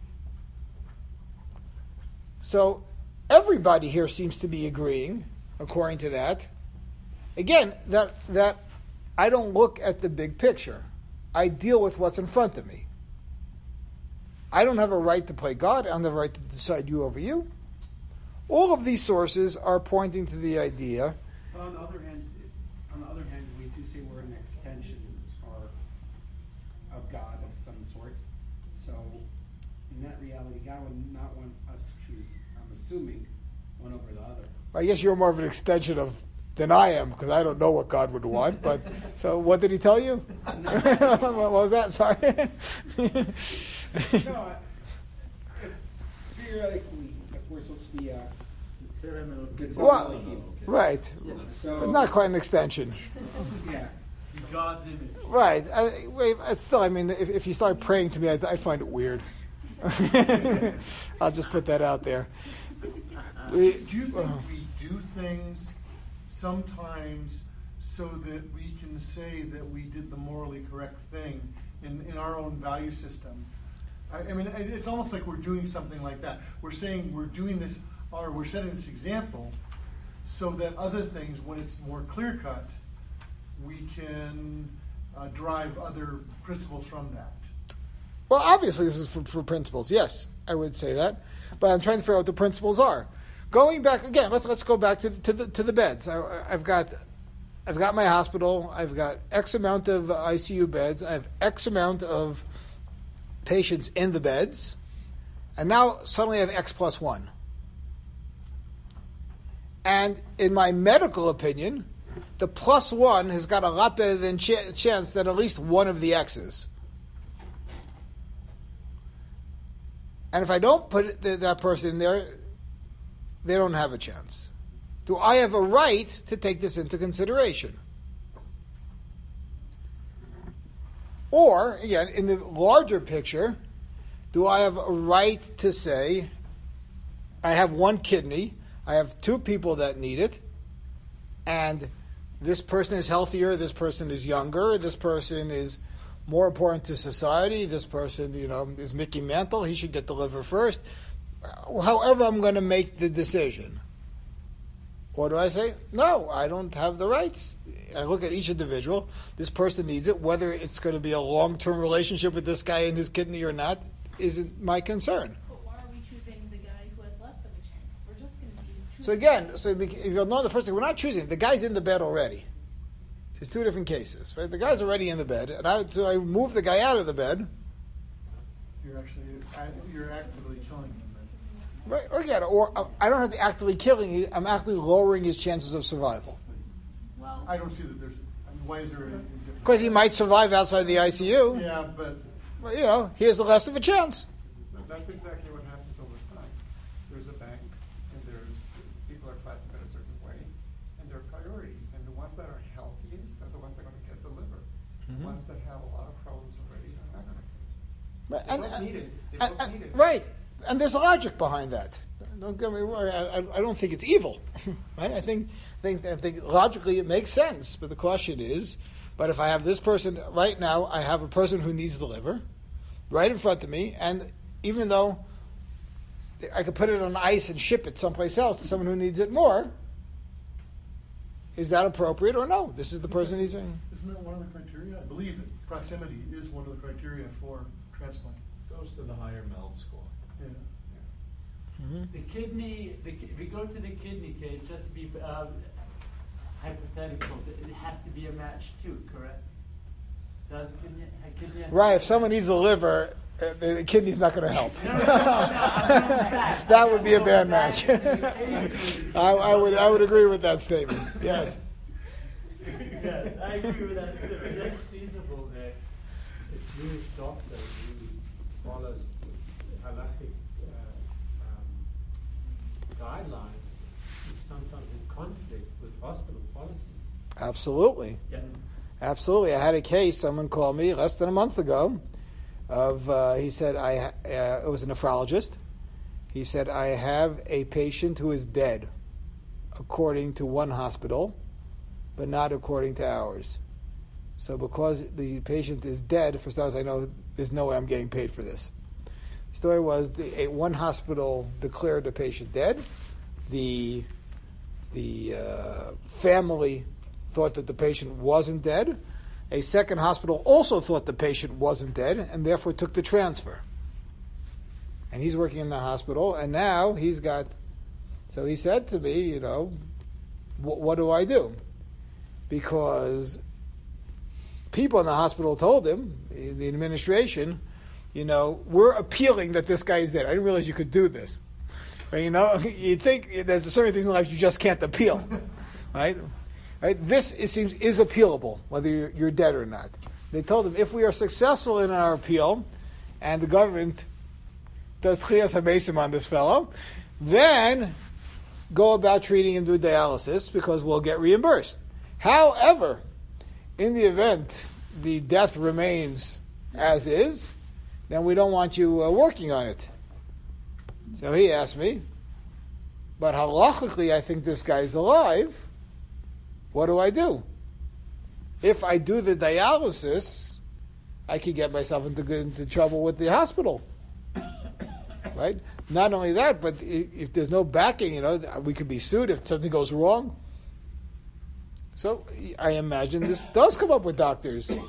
Speaker 1: So everybody here seems to be agreeing, according to that. Again, that that I don't look at the big picture. I deal with what's in front of me. I don't have a right to play God. I don't have a right to decide you over you. All of these sources are pointing to the idea.
Speaker 7: But on the other hand, on the other hand, we do say we're an extension or of God of some sort. So in that reality, God would not want us to choose, I'm assuming, one over the other.
Speaker 1: I guess you're more of an extension of than I am because I don't know what God would want. But so, what did he tell you? What was that? Sorry.
Speaker 7: No, I- if, theoretically, if we're supposed to be uh, good
Speaker 1: Well,
Speaker 7: people,
Speaker 1: right.
Speaker 7: so
Speaker 1: But not quite an extension.
Speaker 7: yeah.
Speaker 5: God's image.
Speaker 1: Right. I, wait, it's still, I mean, if, if you start praying to me, I, I find it weird. I'll just put that out there. We,
Speaker 2: Do you think we do things sometimes so that we can say that we did the morally correct thing in, in our own value system? I, I mean, it- it's almost like we're doing something like that. We're saying we're doing this, or we're setting this example so that other things, when it's more clear cut, we can uh, drive other principles from that.
Speaker 1: well, obviously, this is for, for principles. Yes, I would say that. But I'm trying to figure out what the principles are. Going back again, let's let's go back to to the to the beds. I, I've got I've got my hospital. I've got X amount of I C U beds. I have X amount of patients in the beds, and now suddenly I have X plus one. And in my medical opinion, the plus one has got a lot better than ch- chance than at least one of the X's. And if I don't put the, that person in there, they don't have a chance. Do I have a right to take this into consideration? Or, again, in the larger picture, do I have a right to say, I have one kidney, I have two people that need it, and this person is healthier, this person is younger, this person is more important to society, this person, you know, is Mickey Mantle, he should get the liver first. However I'm going to make the decision. Or do I say, no, I don't have the rights? I look at each individual. This person needs it. Whether it's going to be a long-term relationship with this guy and his kidney or not isn't my concern.
Speaker 6: But why are we choosing the guy who has less of a chance? We're just going to be choosing.
Speaker 1: So again, so the, if you'll know the first thing, we're not choosing. The guy's in the bed already. There's two different cases, right? The guy's already in the bed, and I, so I move the guy out of the bed.
Speaker 2: You're actually, you're actively killing him.
Speaker 1: Right, or again, or uh, I don't have to actively killing him. I'm actually lowering his chances of survival.
Speaker 6: Well,
Speaker 2: I don't see that there's, I mean, why is there a difference?
Speaker 1: Because he might survive outside the I C U.
Speaker 2: Yeah, but
Speaker 1: Well, you know, he has less of a chance.
Speaker 7: That's exactly what happens over time. There's a bank, and there's, people are classified a certain way, and there are priorities. And the ones that are healthiest are the ones that are going to get the liver.
Speaker 1: Mhm.
Speaker 7: The ones that have a lot of problems already are not going to get it.
Speaker 1: Right,
Speaker 7: They
Speaker 1: and-
Speaker 7: both
Speaker 1: and-
Speaker 7: need it. They
Speaker 1: and-
Speaker 7: both
Speaker 1: and-
Speaker 7: need it.
Speaker 1: right, and there's a logic behind that. Don't get me wrong. I, I, I don't think it's evil. Right? I think, think, I think logically it makes sense. But the question is, but if I have this person right now, I have a person who needs the liver, right in front of me, and even though I could put it on ice and ship it someplace else to someone who needs it more, is that appropriate or no? This is the person who needs it.
Speaker 2: isn't that one of the criteria? I believe it. Proximity is one of the criteria for transplant.
Speaker 3: Goes to the higher MELD score.
Speaker 2: Yeah.
Speaker 1: Mm-hmm.
Speaker 5: The kidney, the, ki- if we go to the kidney case, just to be um, hypothetical, it has to be a match too, correct? Does kidney, a kidney have to
Speaker 1: Right,
Speaker 5: be
Speaker 1: if someone needs the liver, uh, the kidney's not going to help.
Speaker 5: No, no, no, no, I'm not that.
Speaker 1: That would be a
Speaker 5: I'm
Speaker 1: bad
Speaker 5: not
Speaker 1: match.
Speaker 5: that.
Speaker 1: I, I would I would agree with that statement. Yes.
Speaker 5: Yes, I agree with that too.
Speaker 4: It is feasible that a Jewish doctor who follows halakhic uh, um, guidelines is sometimes in conflict with hospital policy.
Speaker 1: Absolutely.
Speaker 5: Yeah.
Speaker 1: Absolutely. I had a case, someone called me less than a month ago of, uh, he said, I uh, it was a nephrologist. He said, I have a patient who is dead according to one hospital, but not according to ours. So because the patient is dead, for starters, I know there's no way I'm getting paid for this. The story was the a, one hospital declared the patient dead. The the uh, family thought that the patient wasn't dead. A second hospital also thought the patient wasn't dead and therefore took the transfer. And he's working in the hospital, and now he's got. So he said to me, you know, what do I do? Because people in the hospital told him, the administration, you know, we're appealing that this guy is dead. I didn't realize you could do this. But, you know, you'd think there's certain things in life you just can't appeal, right? Right? This, it seems, is appealable, whether you're, you're dead or not. They told him, if we are successful in our appeal, and the government does Tchias HaMesim on this fellow, then go about treating him with dialysis because we'll get reimbursed. However, in the event the death remains as is, then we don't want you uh, working on it. So he asked me, but halachically I think this guy's alive. What do I do? If I do the dialysis, I could get myself into, into trouble with the hospital. Right? Not only that, but if there's no backing, you know, we could be sued if something goes wrong. So I imagine this does come up with doctors.
Speaker 2: Charlie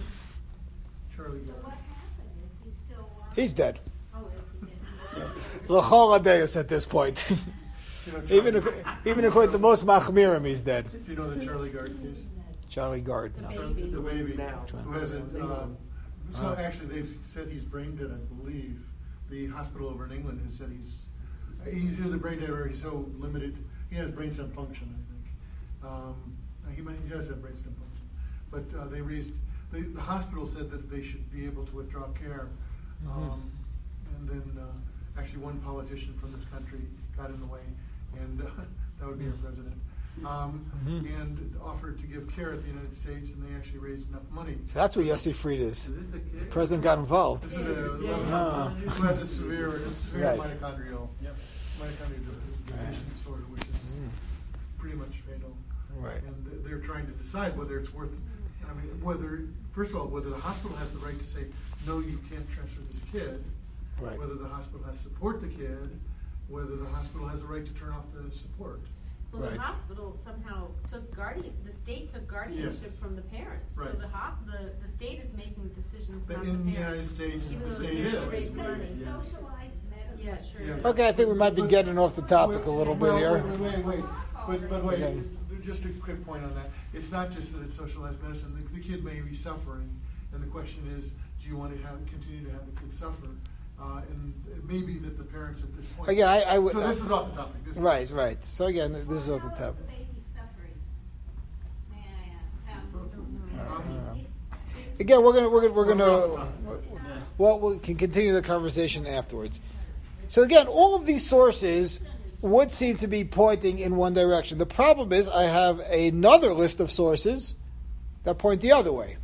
Speaker 9: So what happened? Is he still alive?
Speaker 1: He's dead.
Speaker 9: Oh, is he dead?
Speaker 1: L'chol hadeus at this point.
Speaker 2: You know,
Speaker 1: even,
Speaker 2: Charlie,
Speaker 1: ac- even according to the most machmirim, he's dead.
Speaker 2: do you know the Charlie Gard case?
Speaker 1: Charlie Gard.
Speaker 9: The
Speaker 1: No.
Speaker 9: baby.
Speaker 2: The baby
Speaker 4: Now.
Speaker 2: who has a, um, so
Speaker 1: Uh.
Speaker 2: actually they've said he's brain dead, I believe. The hospital over in England has said he's, he's either brain dead or he's so limited, he has brainstem function, I think. Um, he might, he does have brainstem function. But, uh, they raised, the, the hospital said that they should be able to withdraw care. Um, and then, uh, actually one politician from this country got in the way, and, uh, that would be our president. Um,
Speaker 1: Mhm.
Speaker 2: and offered to give care at the United States, and they actually raised enough money.
Speaker 1: So that's what Yossi Fried is.
Speaker 4: Is this a
Speaker 1: The
Speaker 4: kid?
Speaker 1: president got involved.
Speaker 2: This is a
Speaker 4: Yeah.
Speaker 2: eleven
Speaker 1: Ah.
Speaker 2: who has a severe, a severe
Speaker 1: Right.
Speaker 2: mitochondrial,
Speaker 4: Yep.
Speaker 2: mitochondrial di- division disorder, which is
Speaker 1: Mm.
Speaker 2: pretty much fatal.
Speaker 1: Right.
Speaker 2: And th- they're trying to decide whether it's worth, I mean, whether, first of all, whether the hospital has the right to say, no, you can't transfer this kid.
Speaker 1: Right.
Speaker 2: Whether the hospital has to support the kid, whether the hospital has the right to turn off the support.
Speaker 9: Well,
Speaker 1: Right.
Speaker 9: the hospital somehow took guardian, the state took guardianship
Speaker 2: Yes.
Speaker 9: from the parents. So
Speaker 2: Right.
Speaker 9: the hop, the, the state is making the decisions,
Speaker 2: But
Speaker 9: not the
Speaker 2: in the
Speaker 9: parents.
Speaker 2: United States,
Speaker 9: Even
Speaker 2: the
Speaker 9: though
Speaker 2: state
Speaker 9: parents
Speaker 2: is.
Speaker 9: raise money.
Speaker 4: Yeah.
Speaker 8: Socialized medicine.
Speaker 9: Yeah, sure.
Speaker 2: Yeah.
Speaker 9: is.
Speaker 1: Okay, I think we might be getting off the topic a little bit
Speaker 2: Well,
Speaker 1: here.
Speaker 2: Wait, wait, wait, but, but wait,
Speaker 1: Okay.
Speaker 2: just a quick point on that. It's not just that it's socialized medicine, the, the kid may be suffering, and the question is, do you want to have, continue to have the kid suffer? Uh, and it may be that the parents at this point.
Speaker 1: Again, I, I would.
Speaker 2: So this is off the topic. This is-
Speaker 1: Right, right. So again, this is off the
Speaker 6: Well, how
Speaker 1: topic.
Speaker 6: is the baby suffering? May I ask? How?
Speaker 1: Uh,
Speaker 2: Um,
Speaker 1: Again, we're gonna we're gonna we're
Speaker 2: We're
Speaker 1: gonna.
Speaker 2: off topic.
Speaker 1: Well, we can continue the conversation afterwards. So again, all of these sources would seem to be pointing in one direction. The problem is, I have another list of sources that point the other way.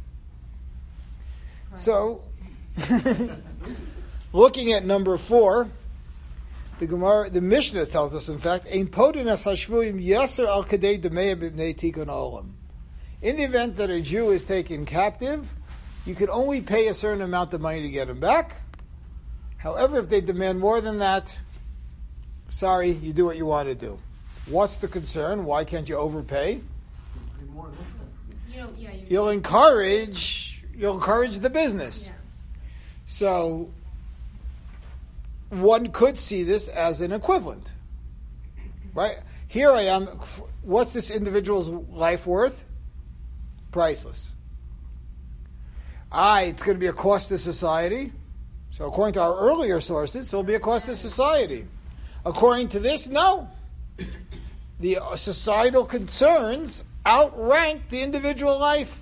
Speaker 1: So, looking at number four, the Gemara, the Mishnah tells us, in fact, "Ein podin as hashvuim yaser al kadei demei b'bnei tikun olam." In the event that a Jew is taken captive, you can only pay a certain amount of money to get him back. However, if they demand more than that, sorry, you do what you want to do. What's the concern? Why can't you overpay?
Speaker 2: Pay more next time.
Speaker 9: You know, yeah, you.
Speaker 1: You'll encourage, you'll encourage the business.
Speaker 9: Yeah.
Speaker 1: So, one could see this as an equivalent, right? Here I am. What's this individual's life worth? Priceless. Ah, it's going to be a cost to society. So according to our earlier sources, it'll be a cost to society. According to this, no. The societal concerns outrank the individual life.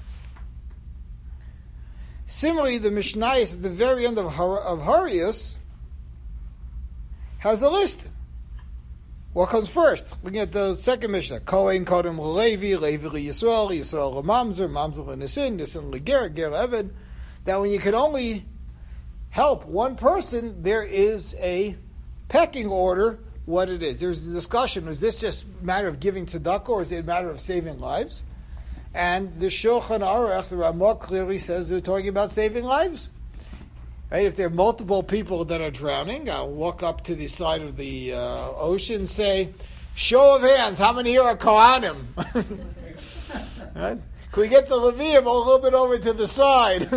Speaker 1: Similarly, the Mishnayos at the very end of, Har- of Harius has a list. What comes first? Looking at the second Mishnah. Kohen Kodem Levi, Levi Yisrael, Yisrael Mamzer, Mamzer Nisin, Nisin Leger, Ger Eved. That when you can only help one person, there is a pecking order what it is. There's the discussion, is this just a matter of giving tzedakah or is it a matter of saving lives? And the Shulchan Aruch, the Ramah clearly says they're talking about saving lives. Right? If there are multiple people that are drowning, I'll walk up to the side of the uh, ocean and say, show of hands, how many here are Kohanim? Right? Can we get the Levium a little bit over to the side?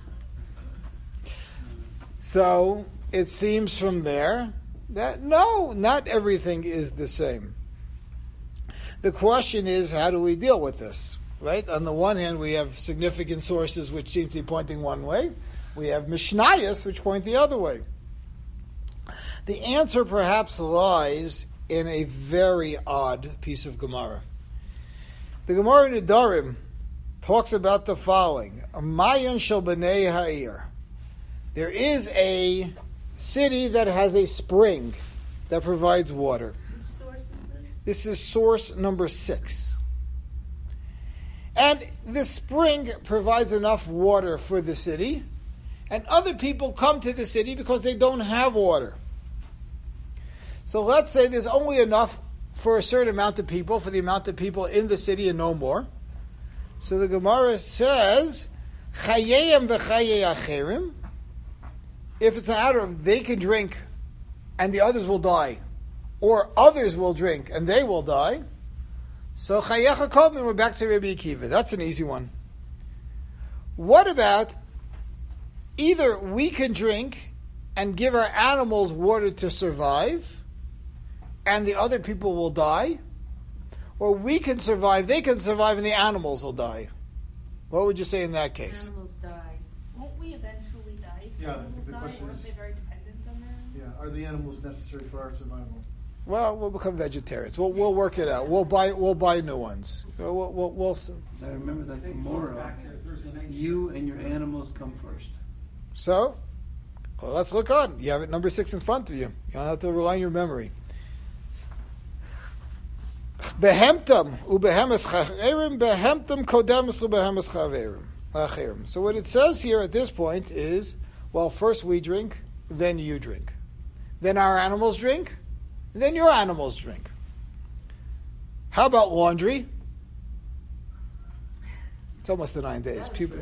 Speaker 1: So it seems from there that no, not everything is the same. The question is, how do we deal with this? Right? On the one hand, we have significant sources which seem to be pointing one way. We have Mishnayos which point the other way. The answer perhaps lies in a very odd piece of Gemara. The Gemara in Nedarim talks about the following: Mayan shel b'nei ha'ir. There is a city that has a spring that provides water.
Speaker 9: Which source is this?
Speaker 1: This is source number six. And this spring provides enough water for the city, and other people come to the city because they don't have water. So let's say there's only enough for a certain amount of people, for the amount of people in the city and no more. So the Gemara says, Chayeyem v'chayei acherim. If it's a matter of they can drink and the others will die, or others will drink and they will die, so chayecha kodmin, we're back to Rabbi Akiva. That's an easy one. What about either we can drink and give our animals water to survive, and the other people will die, or we can survive, they can survive, and the animals will die? What would you say in that case?
Speaker 9: Animals die.
Speaker 6: Won't we eventually die? if
Speaker 2: Yeah,
Speaker 6: animals
Speaker 2: the
Speaker 6: die?
Speaker 2: question
Speaker 6: Aren't
Speaker 2: is-
Speaker 6: they very dependent on them?
Speaker 2: Yeah, are the animals necessary for our survival?
Speaker 1: Well, we'll become vegetarians. We'll we'll work it out. We'll buy we'll buy new ones. We'll we'll, we'll s-
Speaker 10: So I remember that Gemara, you and your animals come first.
Speaker 1: so. Well, let's look on. You have it number six in front of you. You don't have to rely on your memory. Behemtam ubehemes chaverim behemtam kodemus ubehemes chaverim acherim. So what it says here at this point is, well, first we drink, then you drink, then our animals drink, then your animals drink. How about laundry? It's almost the nine days. People.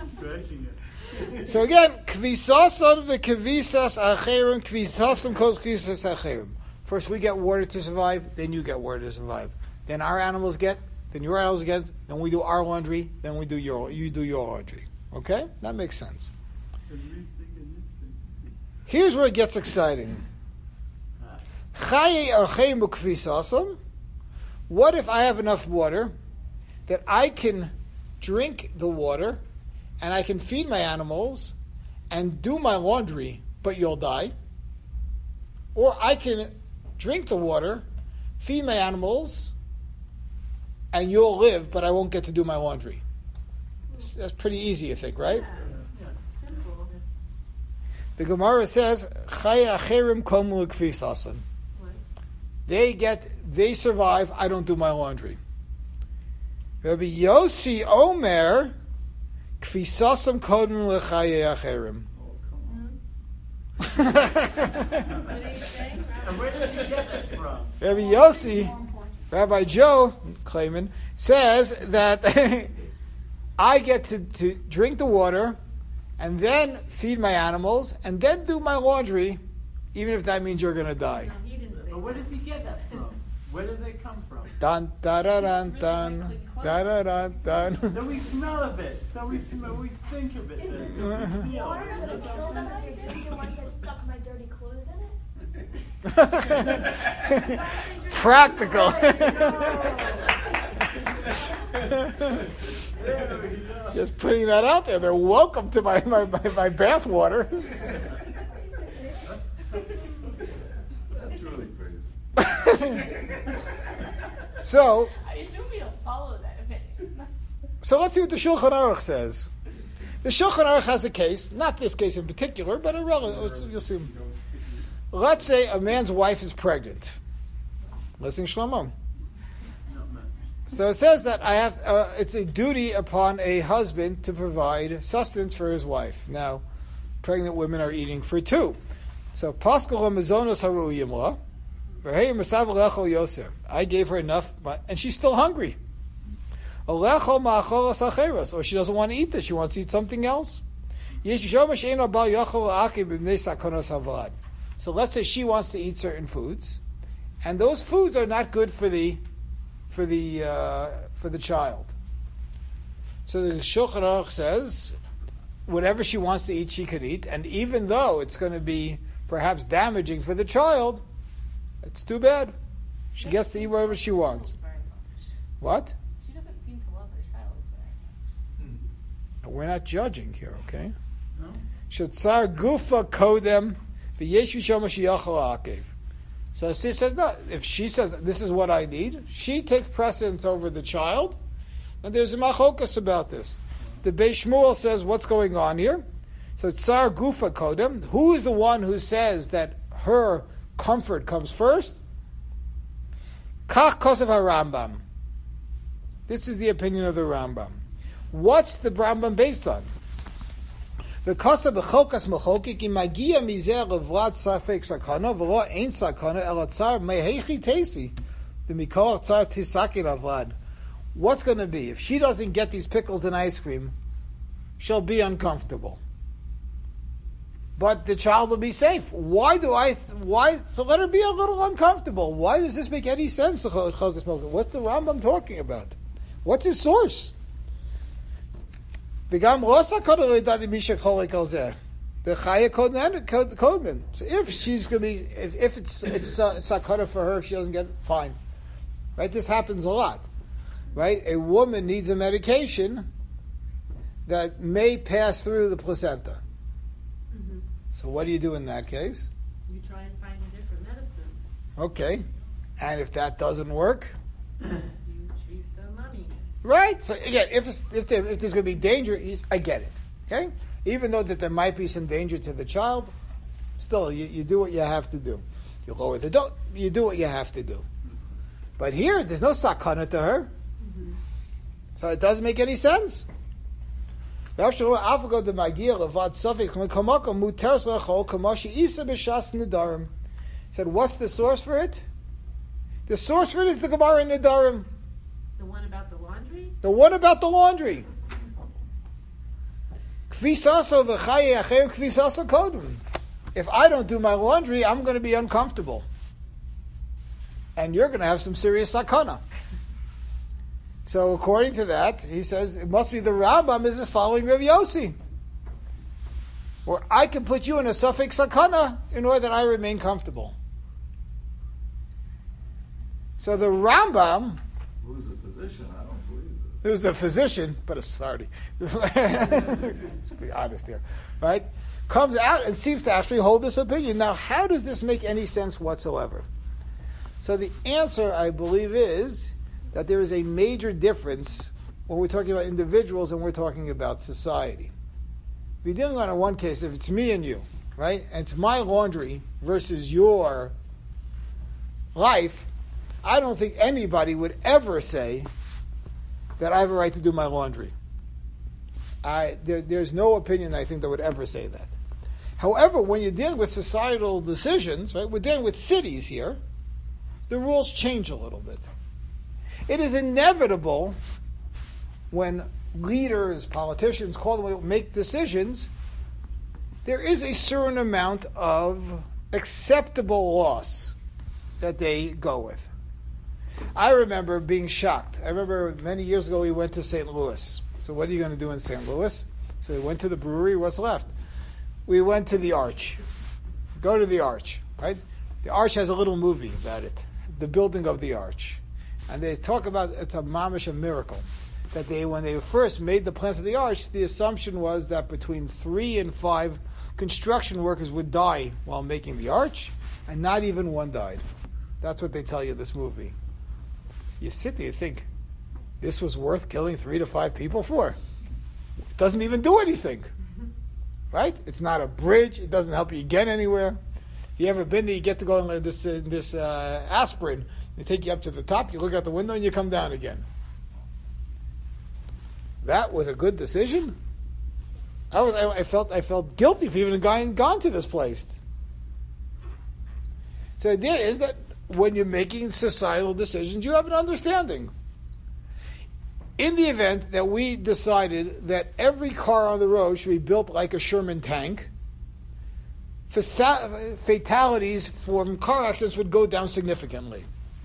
Speaker 1: So again, kvisasan v'kvisas acherim, kvisasam kos kvisas acherim. First we get water to survive, then you get water to survive. Then our animals get, then your animals get, then we do our laundry, then we do your, you do your laundry. Okay? That makes sense. Here's where it gets exciting. Chaye acherim ukvisasam. What if I have enough water that I can drink the water and I can feed my animals and do my laundry, but you'll die? Or I can drink the water, feed my animals, and you'll live, but I won't get to do my laundry. That's pretty easy, you think, right?
Speaker 9: Simple.
Speaker 1: The Gemara says, Chaya acherim komu kvisasan. They get, they survive, I don't do my laundry. Rabbi Yossi Omer, kvisasam kodem lechaye acherim.
Speaker 5: And where did you get that from?
Speaker 1: Rabbi Yossi, Rabbi Joe Klayman, says that I get to, to drink the water and then feed my animals and then do my laundry, even if that means you're going to die.
Speaker 9: No, he didn't say
Speaker 5: But where does he get that from? Where does it come from?
Speaker 1: Dun, da, da, dun, dun, da, da, dun, dun.
Speaker 5: So we smell of it. So we smell, we stink of it.
Speaker 8: Is
Speaker 5: then.
Speaker 8: it
Speaker 5: So we feel
Speaker 8: water
Speaker 5: it.
Speaker 8: that filled up with the dirty ones that stuck my dirty clothes in it?
Speaker 1: Practical. Just putting that out there. They're welcome to my, my, my, my bath water.
Speaker 3: That's really crazy.
Speaker 1: So,
Speaker 6: I assume we don't follow that opinion.
Speaker 1: so let's see what the Shulchan Aruch says. The Shulchan Aruch has a case, not this case in particular, but a relative. You'll see. Let's say a man's wife is pregnant. Listen, Shlomo. So it says that I have. Uh, it's a duty upon a husband to provide sustenance for his wife. Now, pregnant women are eating for two. So paschal mazonos haru'iyim la, v'hei masav lechol yoser. I gave her enough, but and she's still hungry. Lechol ma'acholos acheros, or she doesn't want to eat this. She wants to eat something else. Yesh yishom she'eino bal yachol la'akev b'mnei sakonos havad. So let's say she wants to eat certain foods, and those foods are not good for the for the uh, for the child. So the Shulchan Aruch says, whatever she wants to eat, she can eat, and even though it's going to be perhaps damaging for the child, it's too bad. She gets to eat whatever she wants. What?
Speaker 6: She doesn't seem to love her child very much.
Speaker 1: We're not judging here, okay?
Speaker 5: No?
Speaker 1: Shatzar gufa kodem v'yesh v'shom sheyachol akev. So she says, no, if she says, this is what I need, she takes precedence over the child, and there's a machokas about this. The Beis Shmuel says, what's going on here? So tsar gufa kodem, who is the one who says that her comfort comes first? Kach kosev HaRambam. This is the opinion of the Rambam. What's the Rambam based on? The Kasa b'chokas mechokik imagia mizer levrat safek sakana v'lo ein sakana elatzar mehechi tesi the mikol tzar tisakin avlad. What's going to be if she doesn't get these pickles and ice cream? She'll be uncomfortable, but the child will be safe. Why do I? Why? So let her be a little uncomfortable. Why does this make any sense? What's the Rambam talking about? What's his source? The Chaya Kodman. So if she's going to be, if, if it's it's uh, sakana for her, if she doesn't get it, fine. Right? This happens a lot. Right? A woman needs a medication that may pass through the placenta.
Speaker 9: Mm-hmm.
Speaker 1: So what do you do in that case?
Speaker 9: You try and find a different medicine.
Speaker 1: Okay. And if that doesn't work?
Speaker 9: You treat the mommy.
Speaker 1: Right. So again, if it's, if, there, if there's going to be danger, I get it. Okay. Even though that there might be some danger to the child, still you, you do what you have to do. You lower the dose. You do what you have to do. But here, there's no sakana to her,
Speaker 9: Mm-hmm.
Speaker 1: so it doesn't make any sense. Said, what's the source for it? The source for it is the Gemara in Nedarim.
Speaker 9: The one about the laundry?
Speaker 1: The one about the laundry. If I don't do my laundry, I'm going to be uncomfortable. And you're going to have some serious sakana. So according to that, he says, it must be the Rambam is following Rav Yossi. Or I can put you in a suffix sakana in order that I remain comfortable. So the Rambam,
Speaker 11: who's the physician? I don't believe this.
Speaker 1: who's the physician, but a Sephardi. Let's be honest here, right? Comes out and seems to actually hold this opinion. Now, how does this make any sense whatsoever? So the answer, I believe, is that there is a major difference when we're talking about individuals and we're talking about society. If you're dealing on a one case, if it's me and you, right, and it's my laundry versus your life, I don't think anybody would ever say that I have a right to do my laundry. I, there, there's no opinion, I think, that would ever say that. However, when you're dealing with societal decisions, right, we're dealing with cities here, the rules change a little bit. It is inevitable when leaders, politicians, call them, make decisions, there is a certain amount of acceptable loss that they go with. I remember being shocked. I remember many years ago we went to Saint Louis. So what are you going to do in Saint Louis? So we went to the brewery. What's left? We went to the Arch. Go to the Arch, right? The Arch has a little movie about it, the building of the Arch. And they talk about, it's a mamish, a miracle, that they, when they first made the plans for the Arch, the assumption was that between three and five construction workers would die while making the Arch, and not even one died. That's what they tell you in this movie. You sit there, you think, this was worth killing three to five people for? It doesn't even do anything. Right? It's not a bridge. It doesn't help you get anywhere. If you ever been there, you get to go on this, uh, this uh, aspirin. They take you up to the top, you look out the window, and you come down again. That was a good decision. I was. I, I felt. I felt guilty for even going gone to this place. So the idea is that when you're making societal decisions, you have an understanding. In the event that we decided that every car on the road should be built like a Sherman tank, fatalities from car accidents would go down significantly.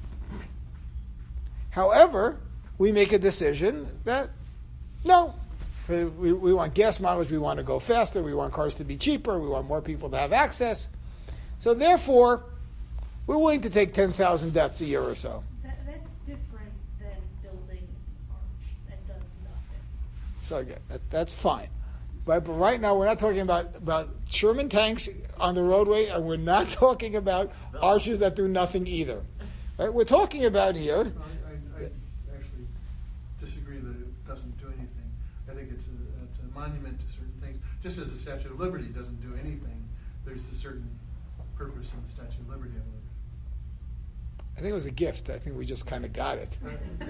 Speaker 1: However, we make a decision that, no, we, we want gas mileage, we want to go faster, we want cars to be cheaper, we want more people to have access. So therefore, we're willing to take ten thousand deaths a year or so.
Speaker 6: That, that's different than building arch that does nothing.
Speaker 1: So again, that, that's fine. But, but right now, we're not talking about, about Sherman tanks on the roadway, and we're not talking about arches that do nothing either. Right? We're talking about here.
Speaker 2: I, I, I actually disagree that it doesn't do anything. I think it's a, it's a monument to certain things. Just as the Statue of Liberty doesn't do anything, there's a certain purpose in the Statue of Liberty, I believe.
Speaker 1: I think it was a gift. I think we just kind of got it.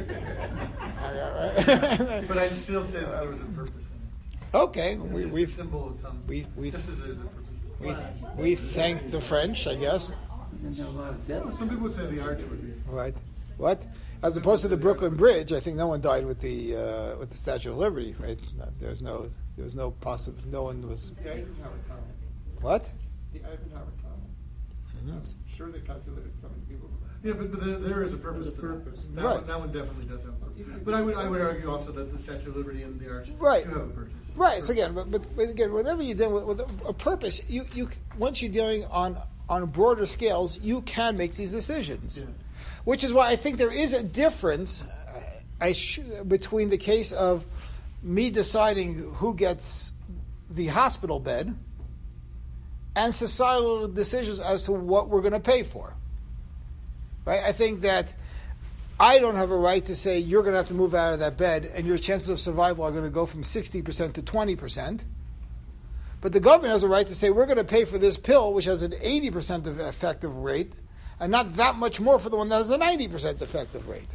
Speaker 2: But I'd still say that there was a purpose in it.
Speaker 1: Okay, we
Speaker 2: It's
Speaker 1: we
Speaker 2: a symbol of some.
Speaker 1: we we
Speaker 2: Just as there's a purpose.
Speaker 1: we, we thank the French, I guess.
Speaker 10: And there are a lot of deaths.
Speaker 2: Some people would say the arch would be.
Speaker 1: Right. What? As opposed to the Brooklyn Bridge, I think no one died with the uh, with the Statue of Liberty, right? No, there's no there was no possible. No one was.
Speaker 7: The Eisenhower Tunnel.
Speaker 1: What?
Speaker 7: The Eisenhower Tunnel.
Speaker 1: Mhm.
Speaker 7: I'm sure they calculated so many people.
Speaker 2: Yeah, but, but there, there is a purpose.
Speaker 7: There's a
Speaker 2: to that.
Speaker 7: purpose.
Speaker 2: That,
Speaker 1: Right.
Speaker 2: one, that one definitely does have a purpose. But I would I would argue also that the Statue of Liberty and the arch
Speaker 1: Right.
Speaker 2: do have a purpose.
Speaker 1: Right. So again, but, but, but again, whatever you do with, with a, a purpose, you you once you're dealing on on broader scales, you can make these decisions.
Speaker 2: Yeah.
Speaker 1: Which is why I think there is a difference uh, I sh- between the case of me deciding who gets the hospital bed and societal decisions as to what we're going to pay for. Right? I think that I don't have a right to say you're going to have to move out of that bed and your chances of survival are going to go from sixty percent to twenty percent. But the government has a right to say we're going to pay for this pill, which has an eighty percent of effective rate, and not that much more for the one that has a ninety percent effective rate.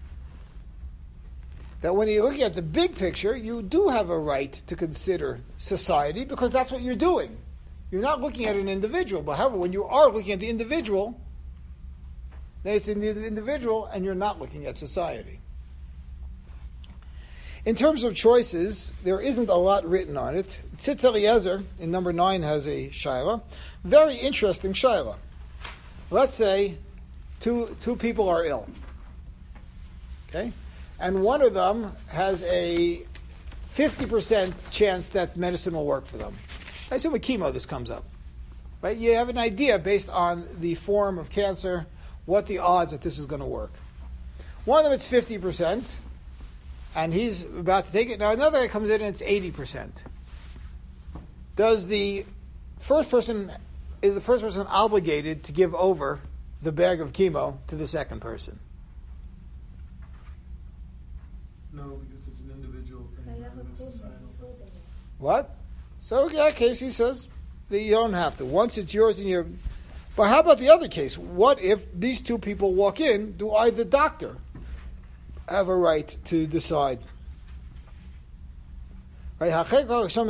Speaker 1: That when you're looking at the big picture, you do have a right to consider society because that's what you're doing. You're not looking at an individual. But however, when you are looking at the individual, then it's in the individual and you're not looking at society. In terms of choices, there isn't a lot written on it. Tzitz Eliezer in number nine has a shaila. Very interesting shaila. Let's say two two people are ill, okay, and one of them has a fifty percent chance that medicine will work for them. I assume with chemo this comes up, right? You have an idea based on the form of cancer, what the odds that this is going to work. One of them it's fifty percent, and he's about to take it. Now another guy comes in and it's eighty percent. Does the first person Is the first person obligated to give over the bag of chemo to the second person?
Speaker 2: No, because it's an individual thing rather than societal.
Speaker 1: What? So in that case, he says that you don't have to. Once it's yours and you're... But how about the other case? What if these two people walk in? Do I, the doctor, have a right to decide? Right? How do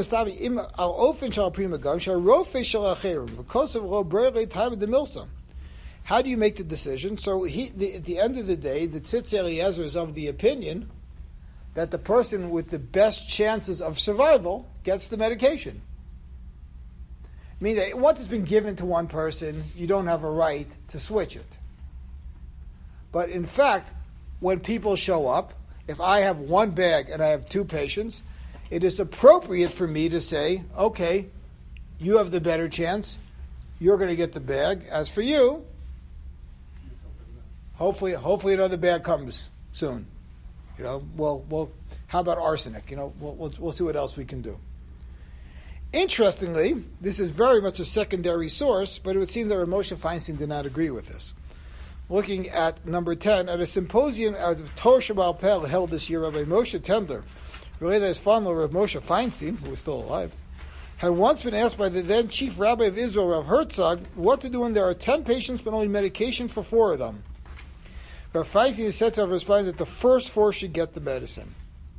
Speaker 1: you make the decision? So he, the, at the end of the day, the Tzitz Eliezer is of the opinion that the person with the best chances of survival gets the medication. I mean, that once it's been given to one person, you don't have a right to switch it. But in fact, when people show up, if I have one bag and I have two patients, it is appropriate for me to say, okay, you have the better chance. You're going to get the bag. As for you, hopefully, hopefully another bag comes soon. You know, well, well, how about arsenic? You know, we'll, we'll, we'll see what else we can do. Interestingly, this is very much a secondary source, but it would seem that Rav Moshe Feinstein did not agree with this. Looking at number ten, at a symposium of Torah Shabbat Peh held this year, Rabbi Moshe Tendler, related to his father, Rav Moshe Feinstein, who was still alive, had once been asked by the then chief rabbi of Israel, Rav Herzog, what to do when there are ten patients but only medication for four of them. Rav Feinstein is said to have responded that the first four should get the medicine.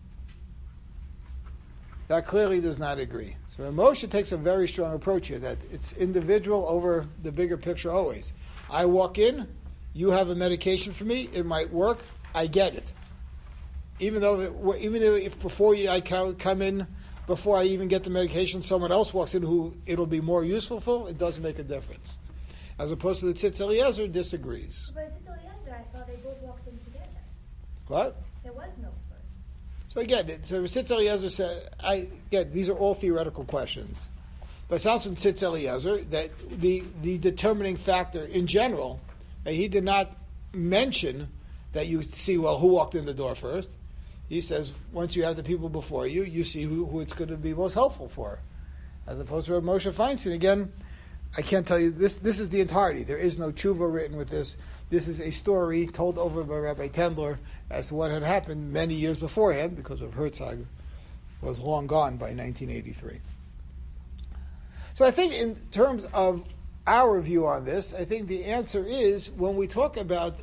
Speaker 1: That clearly does not agree. So Rav Moshe takes a very strong approach here, that it's individual over the bigger picture always. I walk in, you have a medication for me, it might work, I get it. Even though, it, even if before you, I come in, before I even get the medication, someone else walks in who it'll be more useful for, it doesn't make a difference. As opposed to the Tzitz Eliezer disagrees.
Speaker 8: But Tzitz Eliezer, I thought they both walked in together.
Speaker 1: What?
Speaker 8: There was no first.
Speaker 1: So again, so Tzitz Eliezer said, I, again, these are all theoretical questions. But it sounds from Tzitz Eliezer that the, the determining factor in general, that he did not mention that you see, well, who walked in the door first. He says, once you have the people before you, you see who, who it's going to be most helpful for. As opposed to Rav Moshe Feinstein. Again, I can't tell you, this This is the entirety. There is no tshuva written with this. This is a story told over by Rabbi Tendler as to what had happened many years beforehand, because Rav Herzog was long gone by nineteen eighty-three. So I think in terms of our view on this, I think the answer is, when we talk about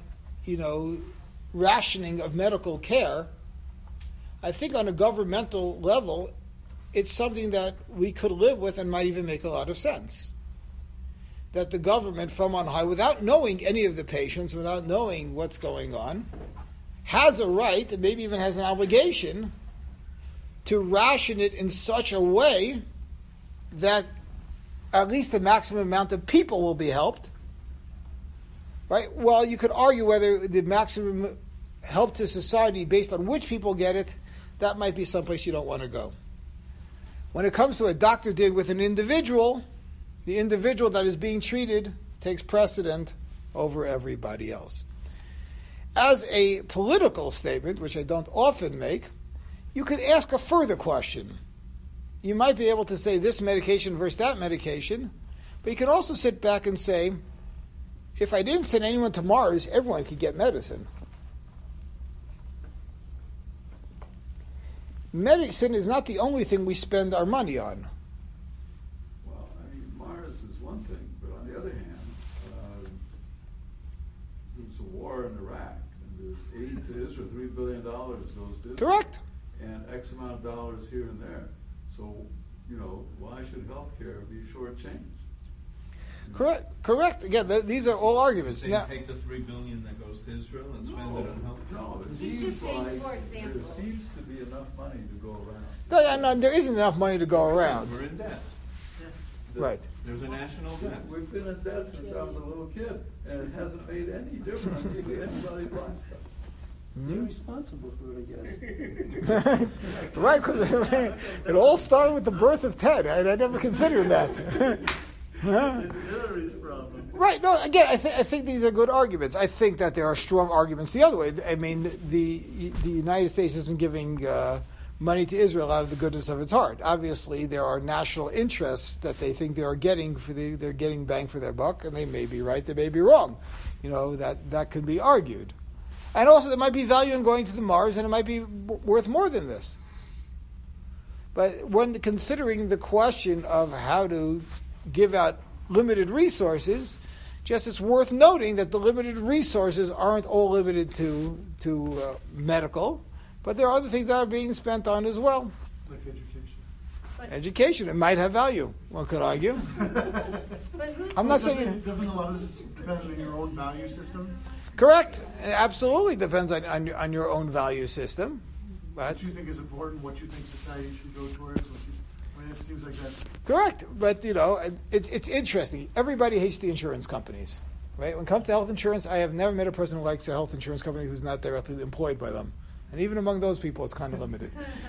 Speaker 1: you know, rationing of medical care, I think on a governmental level, it's something that we could live with and might even make a lot of sense. That the government from on high, without knowing any of the patients, without knowing what's going on, has a right, and maybe even has an obligation, to ration it in such a way that at least the maximum amount of people will be helped. Right? Well, you could argue whether the maximum help to society based on which people get it, that might be someplace you don't want to go. When it comes to a doctor dealing with an individual, the individual that is being treated takes precedent over everybody else. As a political statement, which I don't often make, you could ask a further question. You might be able to say this medication versus that medication, but you could also sit back and say, if I didn't send anyone to Mars, everyone could get medicine. Medicine is not the only thing we spend our money on.
Speaker 11: Well, I mean, Mars is one thing, but on the other hand, uh, there's a war in Iraq, and there's aid to Israel, three billion dollars goes to Israel.
Speaker 1: Correct.
Speaker 11: And X amount of dollars here and there. So, you know, why should healthcare be shortchanged?
Speaker 1: Correct. Correct. Again, th- these are all arguments.
Speaker 3: They
Speaker 1: Now,
Speaker 3: take the three billion that goes to Israel and spend
Speaker 11: No,
Speaker 3: it on health.
Speaker 11: no, it
Speaker 9: He's
Speaker 11: seems
Speaker 9: just saying,
Speaker 11: like
Speaker 9: for example.
Speaker 11: there seems to be enough money to go around.
Speaker 1: no, yeah, no, there isn't enough money to go around.
Speaker 3: We're in debt.
Speaker 1: Right.
Speaker 3: There's a national debt.
Speaker 11: We've been in debt since I was a little kid, and it hasn't made any difference to anybody's lifestyle.
Speaker 10: They're responsible for it, I guess.
Speaker 1: Right, because it all started with the birth of Ted. I, I never considered that. Huh? Right. No. Again, I think I think these are good arguments. I think that there are strong arguments the other way. I mean, the the United States isn't giving uh, money to Israel out of the goodness of its heart. Obviously, there are national interests that they think they are getting for the they're getting bang for their buck, and they may be right, they may be wrong. You know, that that could be argued. And also, there might be value in going to the Mars, and it might be w- worth more than this. But when considering the question of how to give out limited resources, just it's worth noting that the limited resources aren't all limited to to uh, medical, but there are other things that are being spent on as well.
Speaker 2: Like education.
Speaker 6: But,
Speaker 1: Education, it might have value, one could argue.
Speaker 6: but who's
Speaker 1: I'm not
Speaker 2: Doesn't-
Speaker 1: saying...
Speaker 2: Doesn't a lot of this depend on your own value system?
Speaker 1: Correct. It absolutely depends on, on, your- on your own value system. But
Speaker 2: What you think is important, what you think society should go towards, what you, I mean, it seems like that.
Speaker 1: correct, but you know, it, it's interesting. Everybody hates the insurance companies, right? When it comes to health insurance, I have never met a person who likes a health insurance company who's not directly employed by them, and even among those people, it's kind of limited.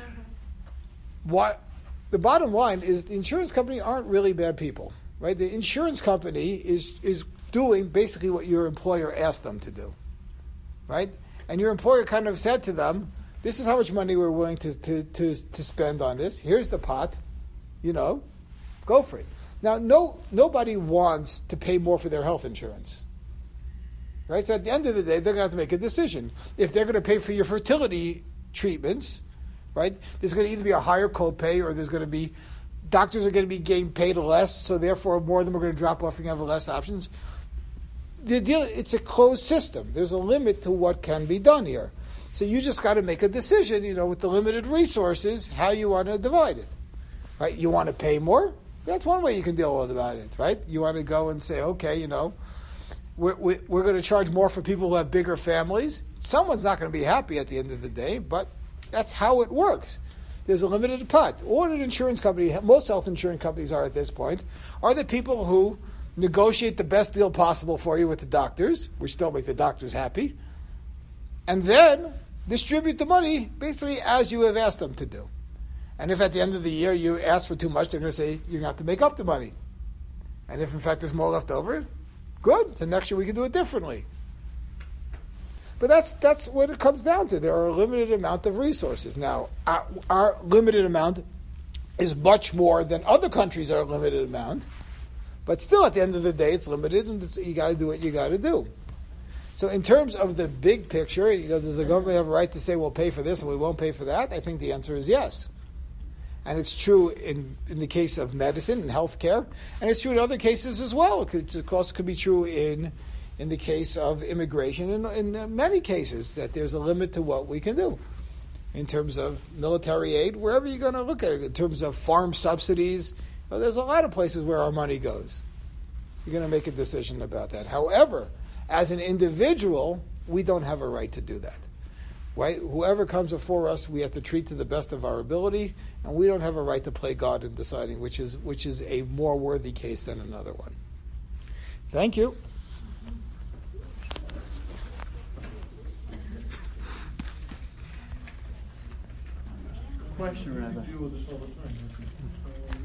Speaker 1: What the bottom line is, the insurance company aren't really bad people, right? The insurance company is is doing basically what your employer asked them to do, right? And your employer kind of said to them, "This is how much money we're willing to to to, to spend on this. Here's the pot." You know, go for it. Now, no, nobody wants to pay more for their health insurance, right? So at the end of the day, they're going to have to make a decision. If they're going to pay for your fertility treatments, right, there's going to either be a higher copay or there's going to be, doctors are going to be getting paid less, so therefore more of them are going to drop off and you have less options. The deal, it's a closed system. There's a limit to what can be done here. So you just got to make a decision, you know, with the limited resources, how you want to divide it. Right? You want to pay more? That's one way you can deal with about it, right? You want to go and say, okay, you know, we're, we're, we're going to charge more for people who have bigger families. Someone's not going to be happy at the end of the day, but that's how it works. There's a limited pot. Or an insurance company, most health insurance companies are at this point, are the people who negotiate the best deal possible for you with the doctors, which don't make the doctors happy, and then distribute the money basically as you have asked them to do. And if at the end of the year you ask for too much, they're going to say you're going to have to make up the money. And if in fact there's more left over, good. So next year we can do it differently. But that's that's what it comes down to. There are a limited amount of resources. Now, our, our limited amount is much more than other countries are a limited amount. But still, at the end of the day, it's limited, and it's, you got to do what you got to do. So in terms of the big picture, you know, does the government have a right to say we'll pay for this and we won't pay for that? I think the answer is yes. And it's true in, in the case of medicine and healthcare, and it's true in other cases as well. It could, of course, could be true in in the case of immigration, in, in many cases, that there's a limit to what we can do. In terms of military aid, wherever you're going to look at it, in terms of farm subsidies, well, there's a lot of places where our money goes. You're going to make a decision about that. However, as an individual, we don't have a right to do that. Right? Whoever comes before us, we have to treat to the best of our ability, and we don't have a right to play God in deciding which is which is a more worthy case than another one. Thank you.
Speaker 10: Question, Rabbi.
Speaker 2: We deal with this all the time.